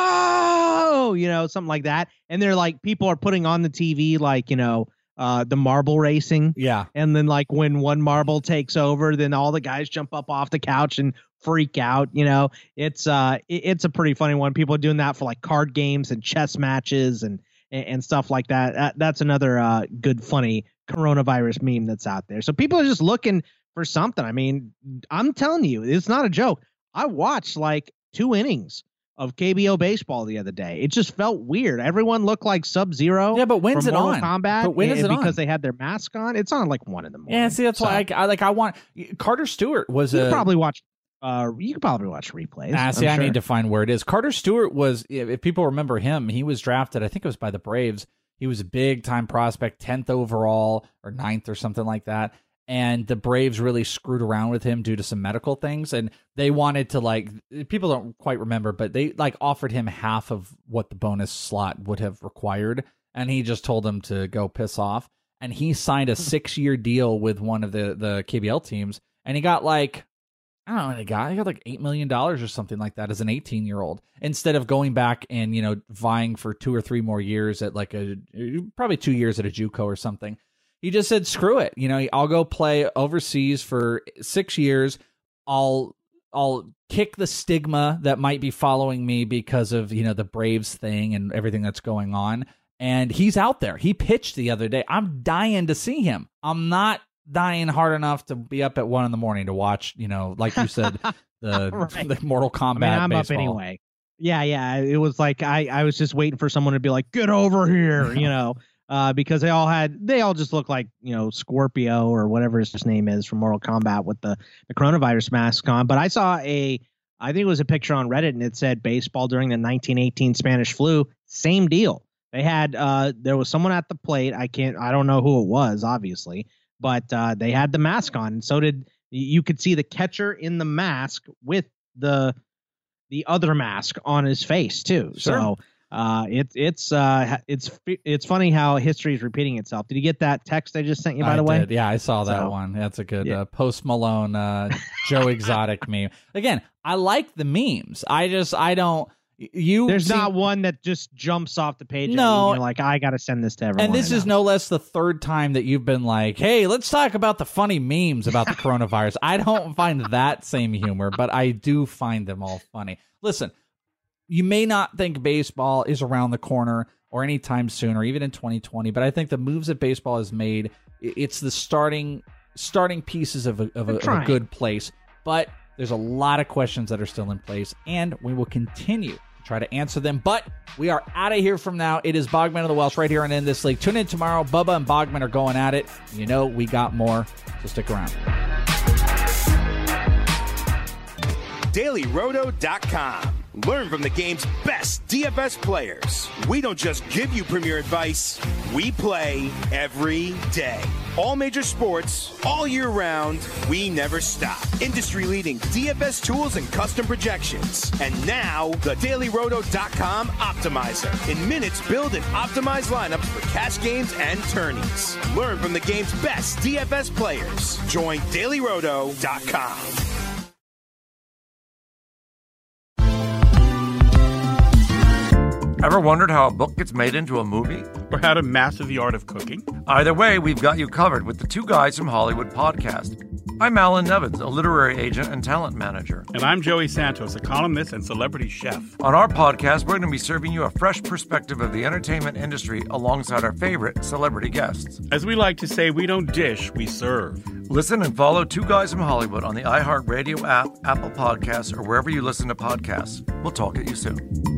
[SPEAKER 8] oh, you know, something like that. And they're like, people are putting on the T V, like, you know, uh, the marble racing.
[SPEAKER 7] Yeah.
[SPEAKER 8] And then like when one marble takes over, then all the guys jump up off the couch and freak out. You know, it's uh, it, it's a pretty funny one. People are doing that for like card games and chess matches and, and, and stuff like that. that. That's another uh, good, funny coronavirus meme that's out there. So people are just looking for something. I mean, I'm telling you, it's not a joke. I watched like two innings of K B O baseball the other day. It just felt weird. Everyone looked like Sub-Zero.
[SPEAKER 7] Yeah, but when's
[SPEAKER 8] from
[SPEAKER 7] it
[SPEAKER 8] Mortal
[SPEAKER 7] on?
[SPEAKER 8] Kombat,
[SPEAKER 7] But when is
[SPEAKER 8] and
[SPEAKER 7] it on?
[SPEAKER 8] because they had their mask on. It's on like one in the morning.
[SPEAKER 7] Yeah, see, that's
[SPEAKER 8] so.
[SPEAKER 7] why I, I like. I want Carter Stewart was
[SPEAKER 8] You
[SPEAKER 7] a
[SPEAKER 8] could probably watch. Uh, you could probably watch replays.
[SPEAKER 7] Ah, see,
[SPEAKER 8] I'm
[SPEAKER 7] I
[SPEAKER 8] sure.
[SPEAKER 7] need to find where it is. Carter Stewart was, if people remember him, he was drafted. I think it was by the Braves. He was a big time prospect, tenth overall or ninth or something like that. And the Braves really screwed around with him due to some medical things. And they wanted to, like, people don't quite remember, but they, like, offered him half of what the bonus slot would have required. And he just told them to go piss off. And he signed a six-year deal with one of the, the K B L teams. And he got, like, I don't know what he got. He got, like, eight million dollars or something like that as an eighteen-year-old. Instead of going back and, you know, vying for two or three more years at, like, a probably two years at a JUCO or something. He just said, screw it. You know, I'll go play overseas for six years. I'll I'll kick the stigma that might be following me because of, you know, the Braves thing and everything that's going on. And he's out there. He pitched the other day. I'm dying to see him. I'm not dying hard enough to be up at one in the morning to watch, you know, like you said, the,
[SPEAKER 8] Right.
[SPEAKER 7] the Mortal Kombat
[SPEAKER 8] I mean, I'm
[SPEAKER 7] baseball.
[SPEAKER 8] up anyway. Yeah, yeah. It was like I, I was just waiting for someone to be like, get over here, you know. Uh, because they all had, they all just look like, you know, Scorpio or whatever his name is from Mortal Kombat with the, the coronavirus mask on. But I saw a, I think it was a picture on Reddit and it said baseball during the nineteen eighteen Spanish flu. Same deal. They had, uh, there was someone at the plate. I can't, I don't know who it was, obviously, but uh, they had the mask on. And so did, you could see the catcher in the mask with the, the other mask on his face too.
[SPEAKER 7] Sure.
[SPEAKER 8] So, Uh, it's it's uh it's it's funny how history is repeating itself. Did you get that text I just sent you, by
[SPEAKER 7] I
[SPEAKER 8] the way?
[SPEAKER 7] did. Yeah, I saw that
[SPEAKER 8] So,
[SPEAKER 7] one. That's a good
[SPEAKER 8] yeah.
[SPEAKER 7] uh, Post Malone, uh, Joe Exotic meme. Again, I like the memes. I just, I don't, you.
[SPEAKER 8] There's
[SPEAKER 7] see,
[SPEAKER 8] not one that just jumps off the page. at
[SPEAKER 7] No.
[SPEAKER 8] you and you're like, I got to send this to everyone.
[SPEAKER 7] And this
[SPEAKER 8] I
[SPEAKER 7] is
[SPEAKER 8] know.
[SPEAKER 7] no less the third time that you've been like, hey, let's talk about the funny memes about the coronavirus. I don't find that same humor, but I do find them all funny. Listen, you may not think baseball is around the corner or anytime soon or even in twenty twenty, but I think the moves that baseball has made, it's the starting starting pieces of a, of a, of a good place. But there's a lot of questions that are still in place, and we will continue try to answer them. But we are out of here from now. It is Bogman of the Welsh right here on In This League. Tune in tomorrow. Bubba and Bogman are going at it. You know we got more, so stick around.
[SPEAKER 9] Daily Roto dot com. Learn from the game's best D F S players. We don't just give you premier advice, we play every day. All major sports, all year round, we never stop. Industry-leading D F S tools and custom projections. And now, the Daily Roto dot com Optimizer. In minutes, build and optimize lineups for cash games and tourneys. Learn from the game's best D F S players. Join Daily Roto dot com.
[SPEAKER 12] Ever wondered how a book gets made into a movie?
[SPEAKER 13] Or how to master the art of cooking?
[SPEAKER 12] Either way, we've got you covered with the Two Guys from Hollywood podcast. I'm Alan Nevins, a literary agent and talent manager.
[SPEAKER 13] And I'm Joey Santos, a columnist and celebrity chef.
[SPEAKER 12] On our podcast, we're going to be serving you a fresh perspective of the entertainment industry alongside our favorite celebrity guests.
[SPEAKER 13] As we like to say, we don't dish, we serve.
[SPEAKER 12] Listen and follow Two Guys from Hollywood on the iHeartRadio app, Apple Podcasts, or wherever you listen to podcasts. We'll talk at you soon.